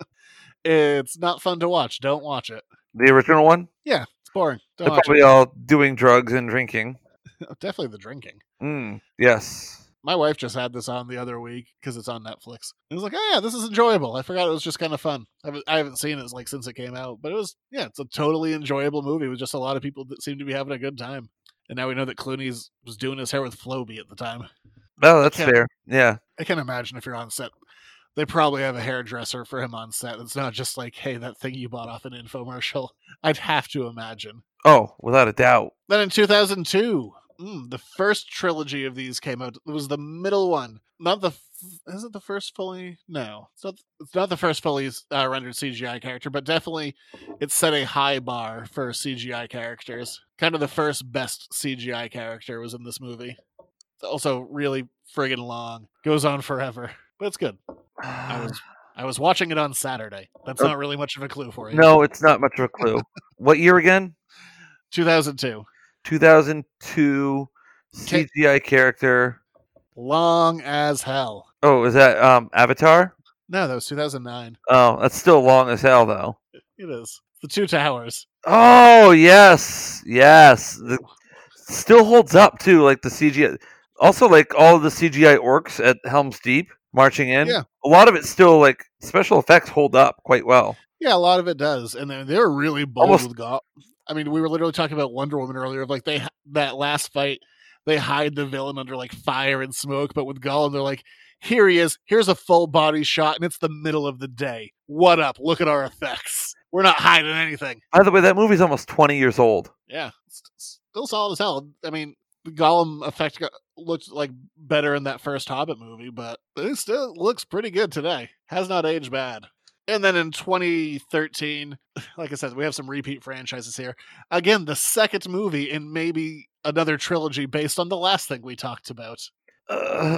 It's not fun to watch. Don't watch it. The original one? Yeah, it's boring. Don't They're watch probably it. all doing drugs and drinking. Definitely the drinking. Mm, yes. My wife just had this on the other week because it's on Netflix. It was like, oh yeah, this is enjoyable. I forgot it was just kind of fun. I haven't, I haven't seen it like since it came out, but it was, yeah, it's a totally enjoyable movie with just a lot of people that seem to be having a good time. And now we know that Clooney's was doing his hair with Flowbee at the time. Oh, that's fair. Yeah. I can imagine if you're on set, they probably have a hairdresser for him on set. It's not just like, hey, that thing you bought off an infomercial. I'd have to imagine. Oh, without a doubt. Then in two thousand two, mm, the first trilogy of these came out. It was the middle one. Not the, is it the first fully? No, it's not, it's not the first fully uh, rendered C G I character, but definitely it set a high bar for C G I characters. Kind of the first best C G I character was in this movie. It's also really friggin' long. Goes on forever, but it's good. I was I was watching it on Saturday. That's not really much of a clue for you. No, it's not much of a clue. What year again? two thousand two. two thousand two C G I character. Long as hell. Oh, is that um, Avatar? No, that was two thousand nine. Oh, that's still long as hell, though. It is. The Two Towers. Oh, yes. Yes. The, still holds up, too, like the C G I. Also, like all of the C G I orcs at Helm's Deep marching in. Yeah. A lot of it still, like, special effects hold up quite well. Yeah, a lot of it does. And they're, they're really bold Almost, with God. I mean, we were literally talking about Wonder Woman earlier, of like they that last fight, they hide the villain under like fire and smoke, but with Gollum, they're like, here he is, here's a full body shot, and it's the middle of the day. What up? Look at our effects. We're not hiding anything. By the way, that movie's almost twenty years old. Yeah, it's still solid as hell. I mean, the Gollum effect got, looked like better in that first Hobbit movie, but it still looks pretty good today. Has not aged bad. And then in twenty thirteen, like I said, we have some repeat franchises here. Again, the second movie in maybe another trilogy based on the last thing we talked about. Uh,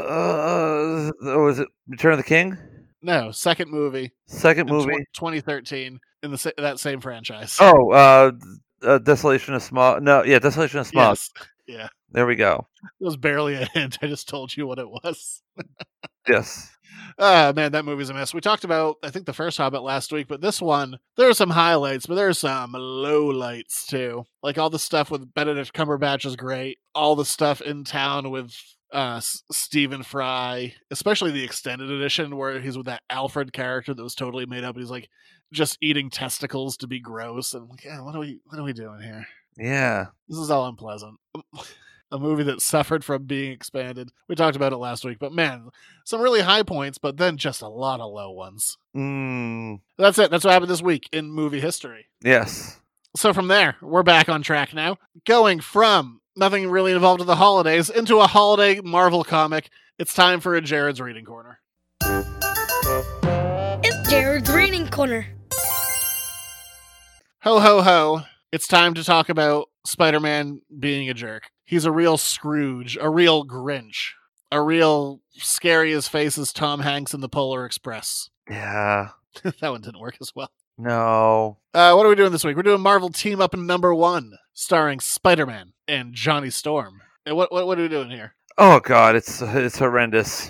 uh, was it Return of the King? No, second movie. Second movie. Tw- twenty thirteen in the that same franchise. Oh, uh, uh, Desolation of Smog. No, yeah, Desolation of Smog. Yes. Yeah. There we go. It was barely a hint. I just told you what it was. Yes. Ah, man, that movie's a mess. We talked about, I think, the first Hobbit last week, but this one, there are some highlights, but there are some lowlights, too. Like, all the stuff with Benedict Cumberbatch is great. All the stuff in town with uh, S- Stephen Fry, especially the extended edition, where he's with that Alfred character that was totally made up, and he's, like, just eating testicles to be gross. And I'm like, yeah, what are we, what are we doing here? Yeah. This is all unpleasant. a movie that suffered from being expanded. We talked about it last week, but man, some really high points, but then just a lot of low ones. Mm, That's it. That's what happened this week in movie history. yes. So from there, we're back on track now. Going from nothing really involved with the holidays into a holiday Marvel comic, it's time for a Jared's Reading Corner. It's Jared's Reading Corner. Ho, ho, ho. It's time to talk about Spider-Man being a jerk. He's a real Scrooge, a real Grinch, a real scary as face as Tom Hanks in the Polar Express. Yeah. That one didn't work as well. No. Uh, what are we doing this week? We're doing Marvel Team Up number one, starring Spider-Man and Johnny Storm. And what what, what are we doing here? Oh God, it's it's horrendous.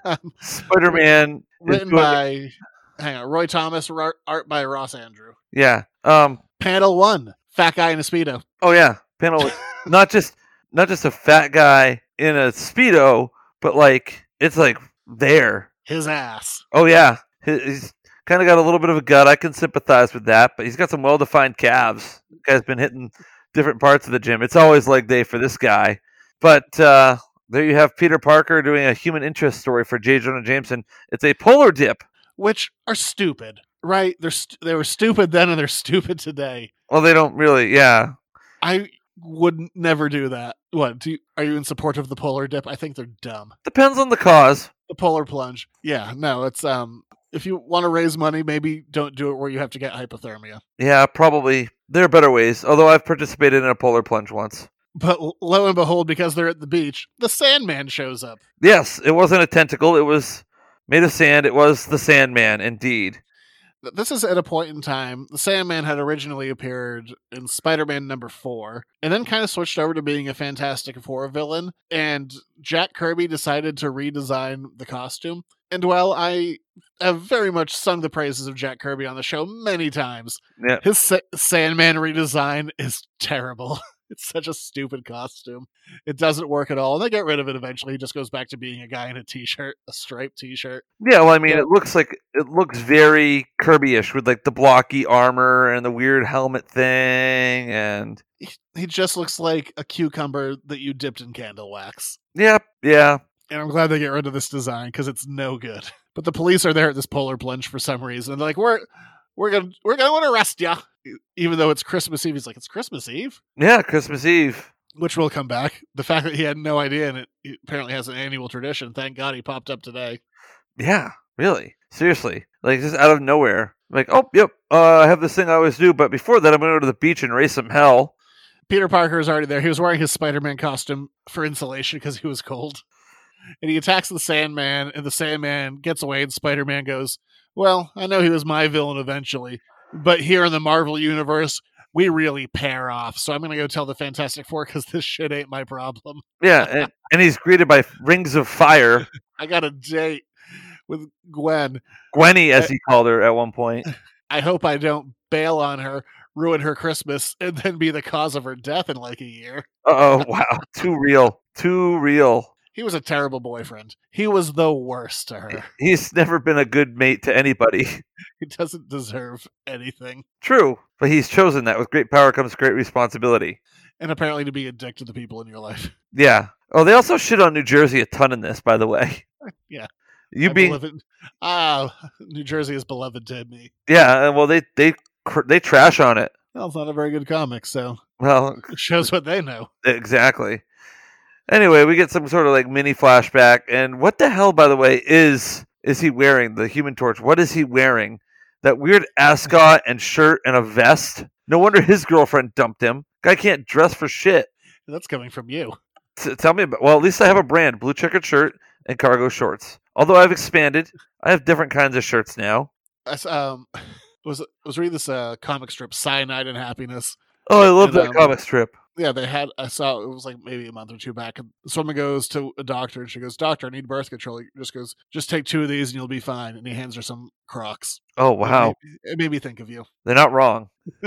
Spider-Man Written doing- by, hang on, Roy Thomas, art, art by Ross Andrew. Yeah. Um. Panel one, fat guy in a Speedo. Oh yeah. Panel. not just not just a fat guy in a Speedo, but like it's like there. His ass. Oh yeah. He- He's kind of got a little bit of a gut. I can sympathize with that, but he's got some well-defined calves. The guy's been hitting different parts of the gym. It's always leg day for this guy. But uh, there you have Peter Parker doing a human interest story for J. Jonah Jameson. It's a polar dip. Which are stupid, right? They're st- they were stupid then and they're stupid today. Well, they don't really, yeah. I would never do that. What? Do you, are you in support of the polar dip? I think they're dumb. Depends on the cause. The polar plunge. Yeah, no, it's um. If you want to raise money, maybe don't do it where you have to get hypothermia. Yeah, probably. There are better ways, although I've participated in a polar plunge once. But lo and behold, because they're at the beach, the Sandman shows up. Yes, it wasn't a tentacle. It was made of sand. It was the Sandman, indeed. This is at a point in time, the Sandman had originally appeared in Spider-Man number four, and then kind of switched over to being a Fantastic Four villain, and Jack Kirby decided to redesign the costume. And while I have very much sung the praises of Jack Kirby on the show many times, Yeah. his Sa- Sandman redesign is terrible. It's such a stupid costume. It doesn't work at all. And they get rid of it eventually. He just goes back to being a guy in a t-shirt, a striped t-shirt. Yeah, well, I mean, it looks like it looks very Kirby-ish with like the blocky armor and the weird helmet thing, and He, he just looks like a cucumber that you dipped in candle wax. yeah, yeah, And I'm glad they get rid of this design because it's no good. But the police are there at this polar plunge for some reason. And they're like, we're we're gonna we're gonna arrest you, even though it's Christmas Eve. He's like, it's Christmas Eve, yeah. Christmas Eve. which will come back. The fact that he had no idea and it, it apparently has an annual tradition. Thank God he popped up today. Yeah, really, seriously, like just out of nowhere. Like, oh, yep, uh, I have this thing I always do, but before that, I'm gonna go to the beach and raise some hell. Peter Parker is already there. He was wearing his Spider-Man costume for insulation because he was cold. And he attacks the Sandman, and the Sandman gets away, and Spider-Man goes, well, I know he was my villain eventually, but here in the Marvel Universe, we really pair off. So I'm going to go tell the Fantastic Four because this shit ain't my problem. Yeah, and, and he's greeted by rings of fire. I got a date with Gwen. Gwenny, as he called her at one point. I hope I don't bail on her, ruin her Christmas, and then be the cause of her death in like a year. Uh oh, wow, too real, too real. He was a terrible boyfriend. He was the worst to her. He's never been a good mate to anybody. He doesn't deserve anything. True, but he's chosen that. With great power comes great responsibility. And apparently to be a dick to the people in your life. Yeah. Oh, they also shit on New Jersey a ton in this, by the way. Yeah. You My being beloved- Ah, New Jersey is beloved to me. yeah. Well, they they cr- they trash on it. Well, it's not a very good comic, so Well, it shows what they know. exactly. Anyway, we get some sort of like mini flashback, and what the hell, by the way, is is he wearing? The Human Torch. What is he wearing? That weird ascot and shirt and a vest. No wonder his girlfriend dumped him. Guy can't dress for shit. That's coming from you. T- tell me about. Well, at least I have a brand: blue checkered shirt and cargo shorts. Although I've expanded, I have different kinds of shirts now. I s- um, was was reading this uh, comic strip, Cyanide and Happiness. Oh, I love And, that um, comic strip. Yeah, they had. I saw it was like maybe a month or two back. And this woman goes to a doctor and she goes, "Doctor, I need birth control." He just goes, "Just take two of these and you'll be fine." And he hands her some Crocs. Oh It wow, made, it made me think of you. they're not wrong.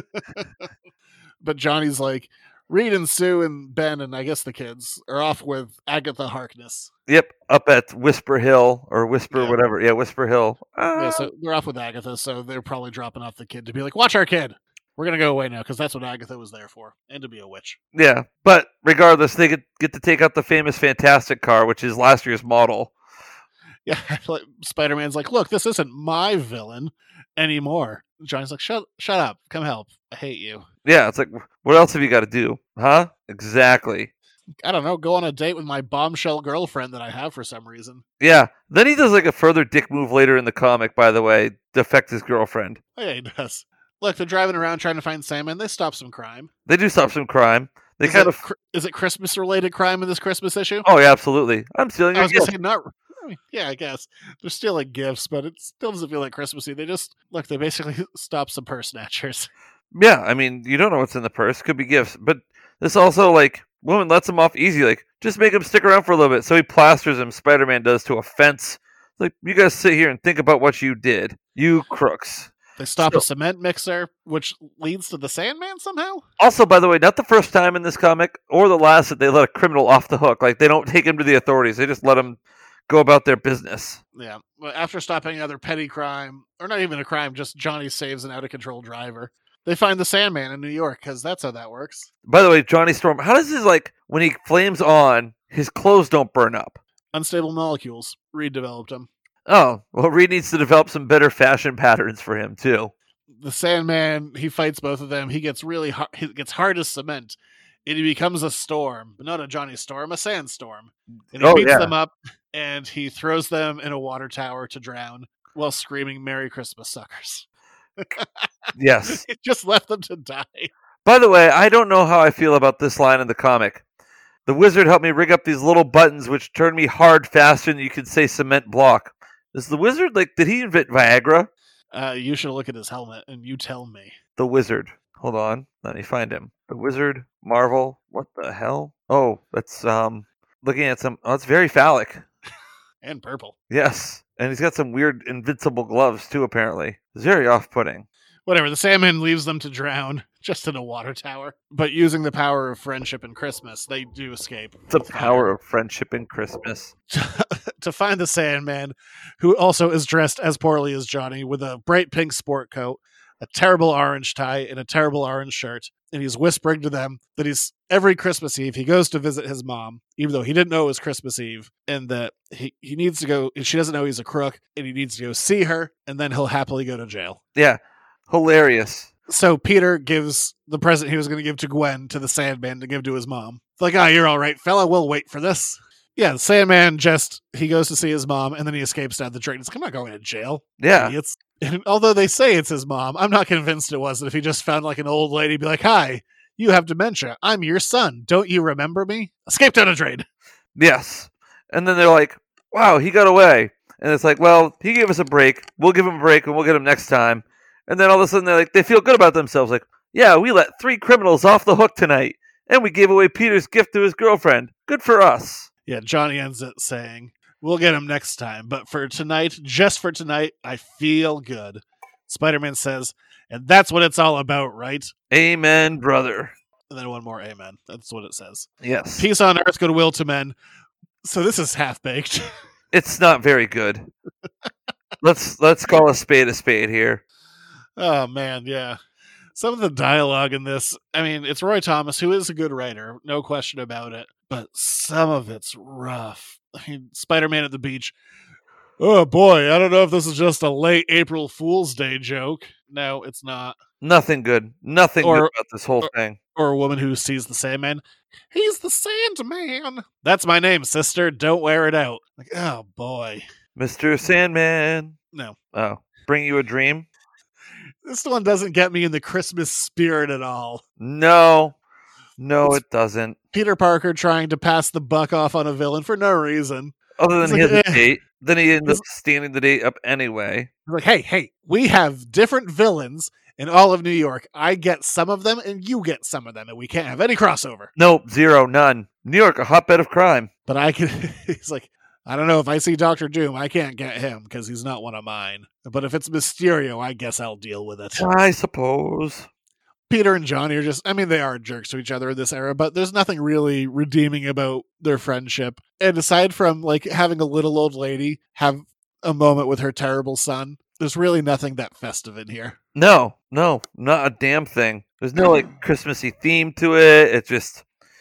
But Johnny's like, Reed and Sue and Ben and I guess the kids are off with Agatha Harkness. Yep, up at Whisper Hill or Whisper Yeah. whatever. Yeah, Whisper Hill. Yeah, Ah, so they're off with Agatha, so they're probably dropping off the kid to be like, "Watch our kid." We're going to go away now because that's what Agatha was there for, and to be a witch. Yeah, but regardless, they get, get to take out the famous Fantastic car, which is last year's model. Yeah, like Spider-Man's like, look, this isn't my villain anymore. Johnny's like, shut shut up. Come help. I hate you. Yeah, it's like, what else have you got to do? Huh? Exactly. I don't know, go on a date with my bombshell girlfriend that I have for some reason. Yeah. Then he does like a further dick move later in the comic, by the way, to affect his girlfriend. Oh, yeah, he does. Look, they're driving around trying to find Sandman. They stop some crime. They do stop some crime. They is kind it, of... Is it Christmas-related crime in this Christmas issue? Oh, yeah, absolutely. I'm stealing I your was going to gift. say, not... I mean, yeah, I guess. They're stealing gifts, but it still doesn't feel like Christmassy. They just... Look, they basically stop some purse snatchers. Yeah, I mean, you don't know what's in the purse. Could be gifts. But this also, like, woman lets him off easy. Like, just make him stick around for a little bit. So he plasters him, Spider-Man does, to a fence. Like, you guys sit here and think about what you did. You crooks. They stop So- a cement mixer, which leads to the Sandman somehow? Also, by the way, not the first time in this comic, or the last, that they let a criminal off the hook. Like, they don't take him to the authorities. They just let him go about their business. Yeah. Well, after stopping another petty crime, or not even a crime, just Johnny saves an out-of-control driver. They find the Sandman in New York, because that's how that works. By the way, Johnny Storm, how does his, like, when he flames on, his clothes don't burn up? Unstable molecules. Reed developed them. Oh, well, Reed needs to develop some better fashion patterns for him, too. The Sandman, he fights both of them. He gets really hard, he gets hard as cement, and he becomes a storm, but not a Johnny Storm, a sandstorm. And he Oh, beats yeah. them up, and he throws them in a water tower to drown while screaming, "Merry Christmas, suckers." Yes. He just left them to die. By the way, I don't know how I feel about this line in the comic. The wizard helped me rig up these little buttons which turn me hard faster than you could say cement block. Is the wizard, like, did he invent Viagra? Uh, you should look at his helmet, and you tell me. The wizard. Hold on. Let me find him. The wizard, Marvel. What the hell? Oh, that's, um, looking at some, oh, it's very phallic. And purple. Yes. And he's got some weird invincible gloves, too, apparently. It's very off-putting. Whatever, the Sandman leaves them to drown, just in a water tower. But using the power of friendship and Christmas, they do escape. The power of friendship and Christmas. To find the Sandman, who also is dressed as poorly as Johnny, with a bright pink sport coat, a terrible orange tie, and a terrible orange shirt. And he's whispering to them that he's every Christmas Eve, he goes to visit his mom, even though he didn't know it was Christmas Eve, and that he, he needs to go, she doesn't know he's a crook, and he needs to go see her, and then he'll happily go to jail. Yeah. Hilarious. So Peter gives the present he was going to give to Gwen to the Sandman to give to his mom. It's like, ah, oh, you're all right, fella. We'll wait for this. Yeah, the Sandman just, he goes to see his mom, and then he escapes down the train. It's like, I'm not going to jail. Yeah. Idiots. And although they say it's his mom, I'm not convinced it wasn't. If he just found like an old lady, be like, hi, you have dementia. I'm your son. Don't you remember me? Escape down a train. Yes. And then they're like, wow, he got away. And it's like, well, he gave us a break. We'll give him a break, and we'll get him next time. And then all of a sudden, they're like, they feel good about themselves. Like, yeah, we let three criminals off the hook tonight, and we gave away Peter's gift to his girlfriend. Good for us. Yeah, Johnny ends it saying, we'll get him next time. But for tonight, just for tonight, I feel good. Spider-Man says, and that's what it's all about, right? Amen, brother. And then one more amen. That's what it says. Yes. Peace on earth, goodwill to men. So this is half-baked. It's not very good. let's let's call a spade a spade here. Oh, man, yeah. Some of the dialogue in this, I mean, it's Roy Thomas, who is a good writer, no question about it, but some of it's rough. I mean, Spider-Man at the beach. Oh, boy, I don't know if this is just a late April Fool's Day joke. No, it's not. Nothing good. Nothing Or- good about this whole or- thing. Or a woman who sees the Sandman. He's the Sandman. That's my name, sister. Don't wear it out. Like, oh, boy. Mister Sandman. No. Oh. Bring you a dream? This one doesn't get me in the Christmas spirit at all. No. No, it doesn't. Peter Parker trying to pass the buck off on a villain for no reason. Other It's than he like, has a eh. date. Then he ends up It's- standing the date up anyway. He's like, hey, hey, we have different villains in all of New York. I get some of them and you get some of them, and we can't have any crossover. Nope, zero, none. New York, a hotbed of crime. But I can, he's like, I don't know, if I see Doctor Doom, I can't get him because he's not one of mine. But if it's Mysterio, I guess I'll deal with it. I suppose. Peter and Johnny are just, I mean, they are jerks to each other in this era, but there's nothing really redeeming about their friendship. And aside from like having a little old lady have a moment with her terrible son, There's really nothing that festive in here. No, no, not a damn thing. There's no like Christmassy theme to it. It's just,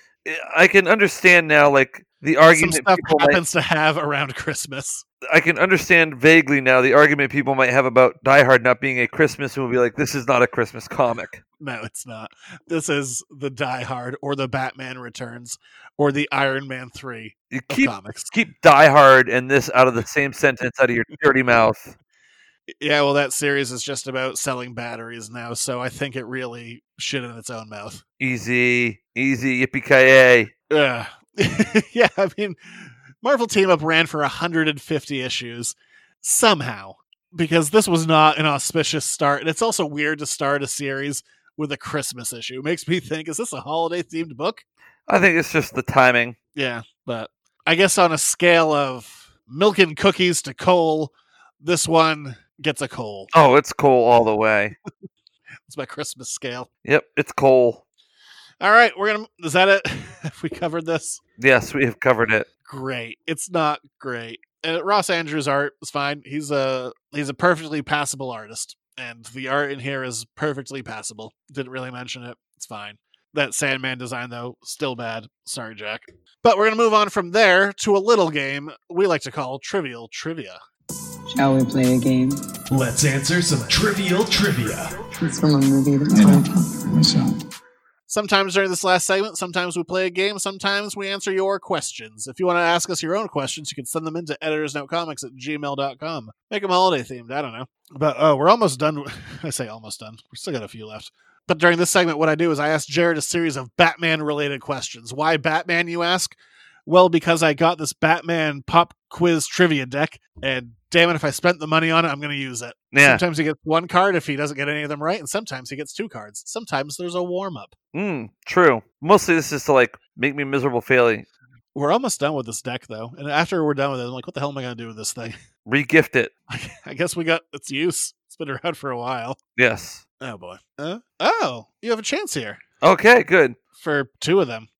I can understand now, like the argument Some stuff people happens might, to have around Christmas. I can understand vaguely now the argument people might have about Die Hard not being a Christmas movie. Like, this is not a Christmas comic. No, it's not. This is the Die Hard or the Batman Returns or the Iron Man three You of keep comics. keep Die Hard and this out of the same sentence out of your dirty mouth. Yeah, well, that series is just about selling batteries now, so I think it really shit in its own mouth. Easy, easy, yippee-ki-yay. Ugh. Yeah, I mean, Marvel Team Up ran for one hundred fifty issues somehow, because this was not an auspicious start. And it's also weird to start a series with a Christmas issue. It makes me think, is this a holiday-themed book? I think it's just the timing. Yeah, but I guess on a scale of milk and cookies to coal, this one gets a coal. Oh, it's coal all the way. It's my Christmas scale. Yep, it's coal. All right, we're gonna. Is that it? Have we covered this? Yes, we have covered it. Great. It's not great. Uh, Ross Andrews' art is fine. He's a he's a perfectly passable artist, and the art in here is perfectly passable. Didn't really mention it. It's fine. That Sandman design, though, still bad. Sorry, Jack. But we're gonna move on from there to a little game we like to call Trivial Trivia. Shall we play a game? Let's answer some trivial trivia. It's from a movie that I want to talk for myself. Sometimes during this last segment, sometimes we play a game, sometimes we answer your questions. If you want to ask us your own questions, you can send them into editorsnotecomics at gmail dot com. Make them holiday themed, I don't know. But oh, we're almost done. I say almost done. We're still got a few left. But during this segment, what I do is I ask Jared a series of Batman-related questions. Why Batman, you ask? Well, because I got this Batman pop quiz trivia deck, and damn it, if I spent the money on it, I'm going to use it. Yeah. Sometimes he gets one card if he doesn't get any of them right, and sometimes he gets two cards. Sometimes there's a warm-up. Mm, true. Mostly this is to, like, make me miserable failing. We're almost done with this deck, though. And after we're done with it, I'm like, what the hell am I going to do with this thing? Regift it. I guess we got its use. It's been around for a while. Yes. Oh, boy. Uh, oh, you have a chance here. Okay, good. For two of them.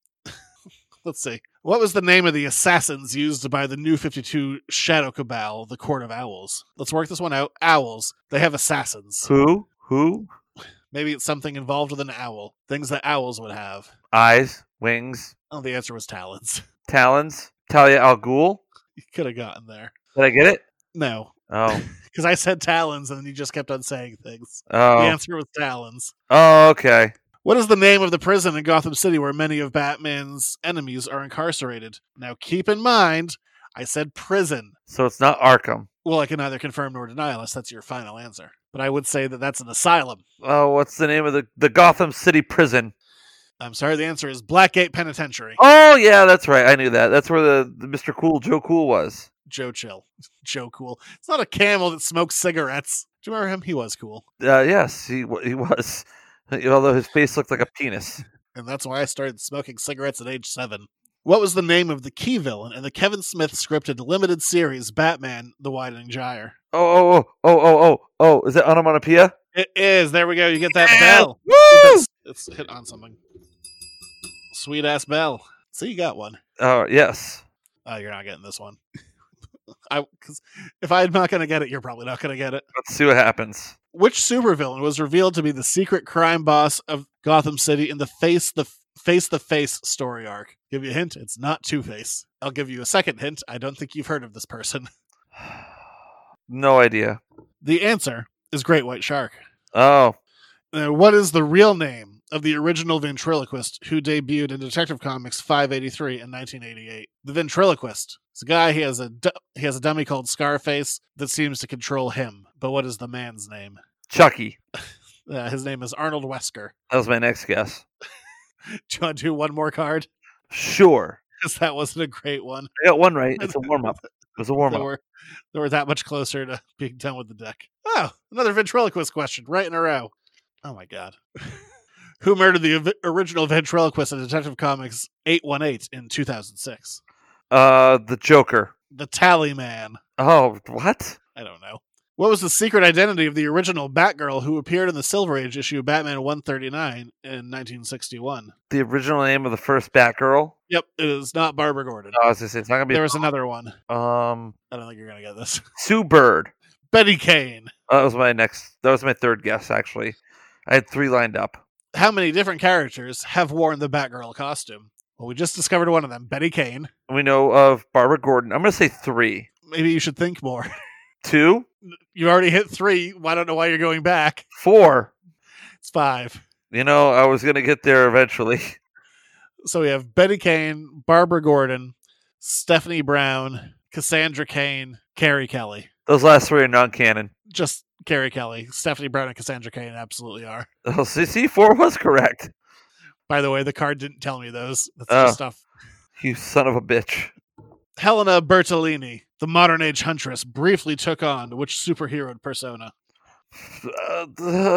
Let's see. What was the name of the assassins used by the New fifty-two Shadow Cabal, the Court of Owls? Let's work this one out. Owls. They have assassins. Who? Who? Maybe it's something involved with an owl. Things that owls would have. Eyes, wings, Oh, the answer was talons. talons, Talia al Ghul. You could have gotten there. Did I get it? No. Oh. Because I said talons and then you just kept on saying things. Oh. The answer was talons. Oh, okay. What is the name of the prison in Gotham City where many of Batman's enemies are incarcerated? Now, keep in mind, I said prison. So it's not Arkham. Well, I can neither confirm nor deny unless that's your final answer. But I would say that that's an asylum. Oh, what's the name of the, the Gotham City prison? I'm sorry, the answer is Blackgate Penitentiary. Oh, yeah, that's right. I knew that. That's where the, the Mister Cool, Joe Cool was. Joe Chill. Joe Cool. It's not a camel that smokes cigarettes. Do you remember him? He was cool. Uh, yes, he he was. Although his face looked like a penis. And that's why I started smoking cigarettes at age seven. What was the name of the key villain in the Kevin Smith scripted limited series Batman, The Widening Gyre? Oh, oh, oh, oh, oh, oh, is it onomatopoeia? It is. There we go. You get that Yeah. bell. Woo! Let's, let's hit on something. Sweet ass bell. So you got one. Oh, yes. Oh, you're not getting this one. I because if I'm not going to get it, you're probably not going to get it. Let's see what happens. Which supervillain was revealed to be the secret crime boss of Gotham City in the Face the Face the Face story arc? Give you a hint. It's not Two-Face. I'll give you a second hint. I don't think you've heard of this person. No idea. The answer is Great White Shark. Oh. Uh, what is the real name of the original ventriloquist who debuted in Detective Comics five eighty-three in nineteen eighty-eight? The ventriloquist. It's a guy, he has a du- he has a dummy called Scarface that seems to control him. But what is the man's name? Chucky. Uh, his name is Arnold Wesker. That was my next guess. Do you want to do one more card? Sure. Because that wasn't a great one. I got one right. It's a warm-up. It was a warm-up. They were, they were that much closer to being done with the deck. Oh, another ventriloquist question right in a row. Oh my god. Who murdered the v- original ventriloquist in Detective Comics eight one eight in two thousand six? Uh, the Joker. The Tally Man. Oh, what? I don't know. What was the secret identity of the original Batgirl who appeared in the Silver Age issue Batman one thirty-nine in nineteen sixty-one? The original name of the first Batgirl? Yep, it is not Barbara Gordon. Oh, I was gonna say, it's not gonna be. There was another one. Um, I don't think you're gonna get this. Sue Bird. Betty Kane. Uh, that was my next. That was my third guess. Actually, I had three lined up. How many different characters have worn the Batgirl costume? Well, we just discovered one of them, Betty Kane. We know of Barbara Gordon. I'm going to say three. Maybe you should think more. Two? You already hit three. I don't know why you're going back. Four. It's five. You know, I was going to get there eventually. So we have Betty Kane, Barbara Gordon, Stephanie Brown, Cassandra Cain, Carrie Kelly. Those last three are non-canon. Just Carrie Kelly. Stephanie Brown and Cassandra Cain absolutely are. Oh, C C four was correct. By the way, the card didn't tell me those. That's Oh. just stuff. You son of a bitch. Helena Bertolini, the modern age huntress, briefly took on which superhero persona? Uh,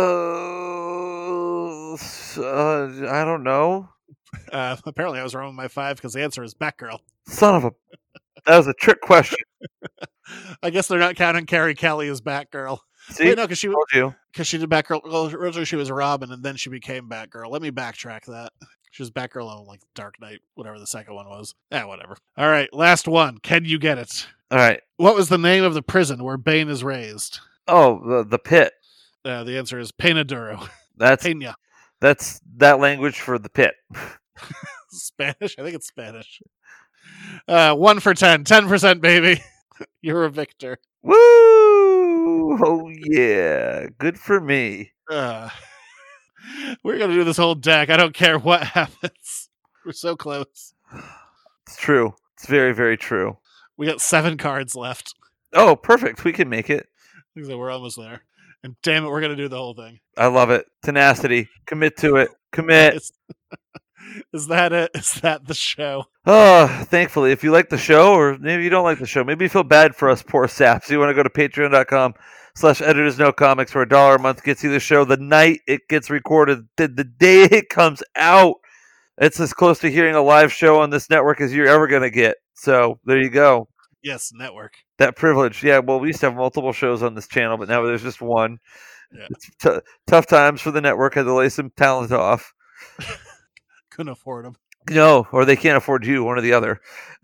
uh, I don't know. Uh, apparently I was wrong with my five because the answer is Batgirl. Son of a... That was a trick question. I guess they're not counting Carrie Kelly as Batgirl. See? Wait, no, because she, Told you. cause she did Batgirl. Well, originally she was Robin, and then she became Batgirl. Let me backtrack that. She was Batgirl on like Dark Knight, whatever the second one was. Eh, whatever. All right, last one. Can you get it? All right. What was the name of the prison where Bane is raised? Oh, the the pit. Uh, the answer is Pena Duro. That's Pena. That's that language for the pit. Spanish? I think it's Spanish. Uh, one for ten. Ten percent, baby. You're a victor. Woo! Oh, yeah. Good for me. Uh, we're going to do this whole deck. I don't care what happens. We're so close. It's true. It's very, very true. We got seven cards left. Oh, perfect. We can make it. So we're almost there. And damn it, we're going to do the whole thing. I love it. Tenacity. Commit to it. Commit. Is, is that it? Is that the show? Oh, thankfully, if you like the show, or maybe you don't like the show, maybe you feel bad for us poor saps. You want to go to patreon.com slash editors no comics for a dollar a month gets you the show the night it gets recorded, the, the day it comes out. It's as close to hearing a live show on this network as you're ever going to get. So there you go. Yes, network. That privilege. Yeah, well, we used to have multiple shows on this channel, but now there's just one. Yeah. It's t- tough times for the network. Had to lay some talent off. Couldn't afford them. No, or they can't afford you, one or the other.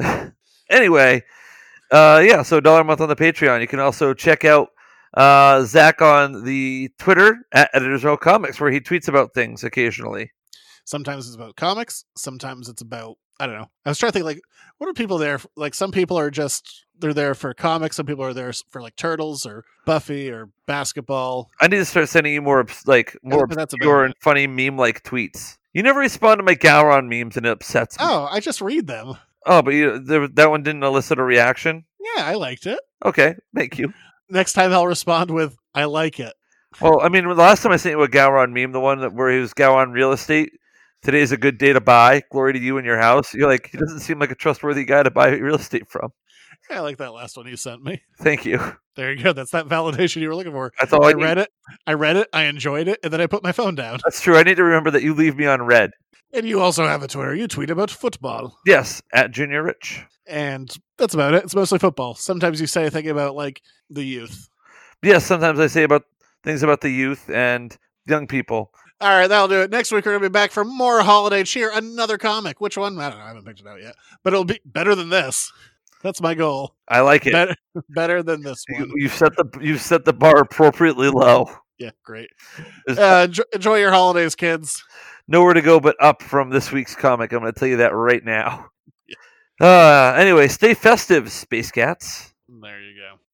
Anyway, uh, yeah, so a dollar a month on the Patreon. You can also check out uh, Zach on the Twitter at Editors No Comics, where he tweets about things occasionally. Sometimes it's about comics. Sometimes it's about, I don't know. I was trying to think, like, what are people there for? Like, some people are just, they're there for comics. Some people are there for, like, Turtles or Buffy or basketball. I need to start sending you more, like, more That's obscure and funny meme-like tweets. You never respond to my Gowron memes, and it upsets me. Oh, I just read them. Oh, but you, there, that one didn't elicit a reaction? Yeah, I liked it. Okay, thank you. Next time I'll respond with, I like it. Well, I mean, the last time I sent you a Gowron meme, the one that where he was Gowron real estate, today's a good day to buy, glory to you and your house. You're like, he doesn't seem like a trustworthy guy to buy real estate from. I like that last one you sent me. Thank you. There you go. That's that validation you were looking for. That's all I, I read it. I read it. I enjoyed it. And then I put my phone down. That's true. I need to remember that you leave me on red. And you also have a Twitter. You tweet about football. Yes, at Junior Rich. And that's about it. It's mostly football. Sometimes you say a thing about, like, the youth. Yes, sometimes I say about things about the youth and young people. All right, that'll do it. Next week, we're going to be back for more holiday cheer. Another comic. Which one? I don't know. I haven't picked it out yet. But it'll be better than this. That's my goal. I like it. Better, better than this one. You, you've set the you've set the bar appropriately low. Yeah, great. Uh, enjoy, enjoy your holidays, kids. Nowhere to go but up from this week's comic. I'm going to tell you that right now. Yeah. Uh, anyway, stay festive, Space Cats. There you go.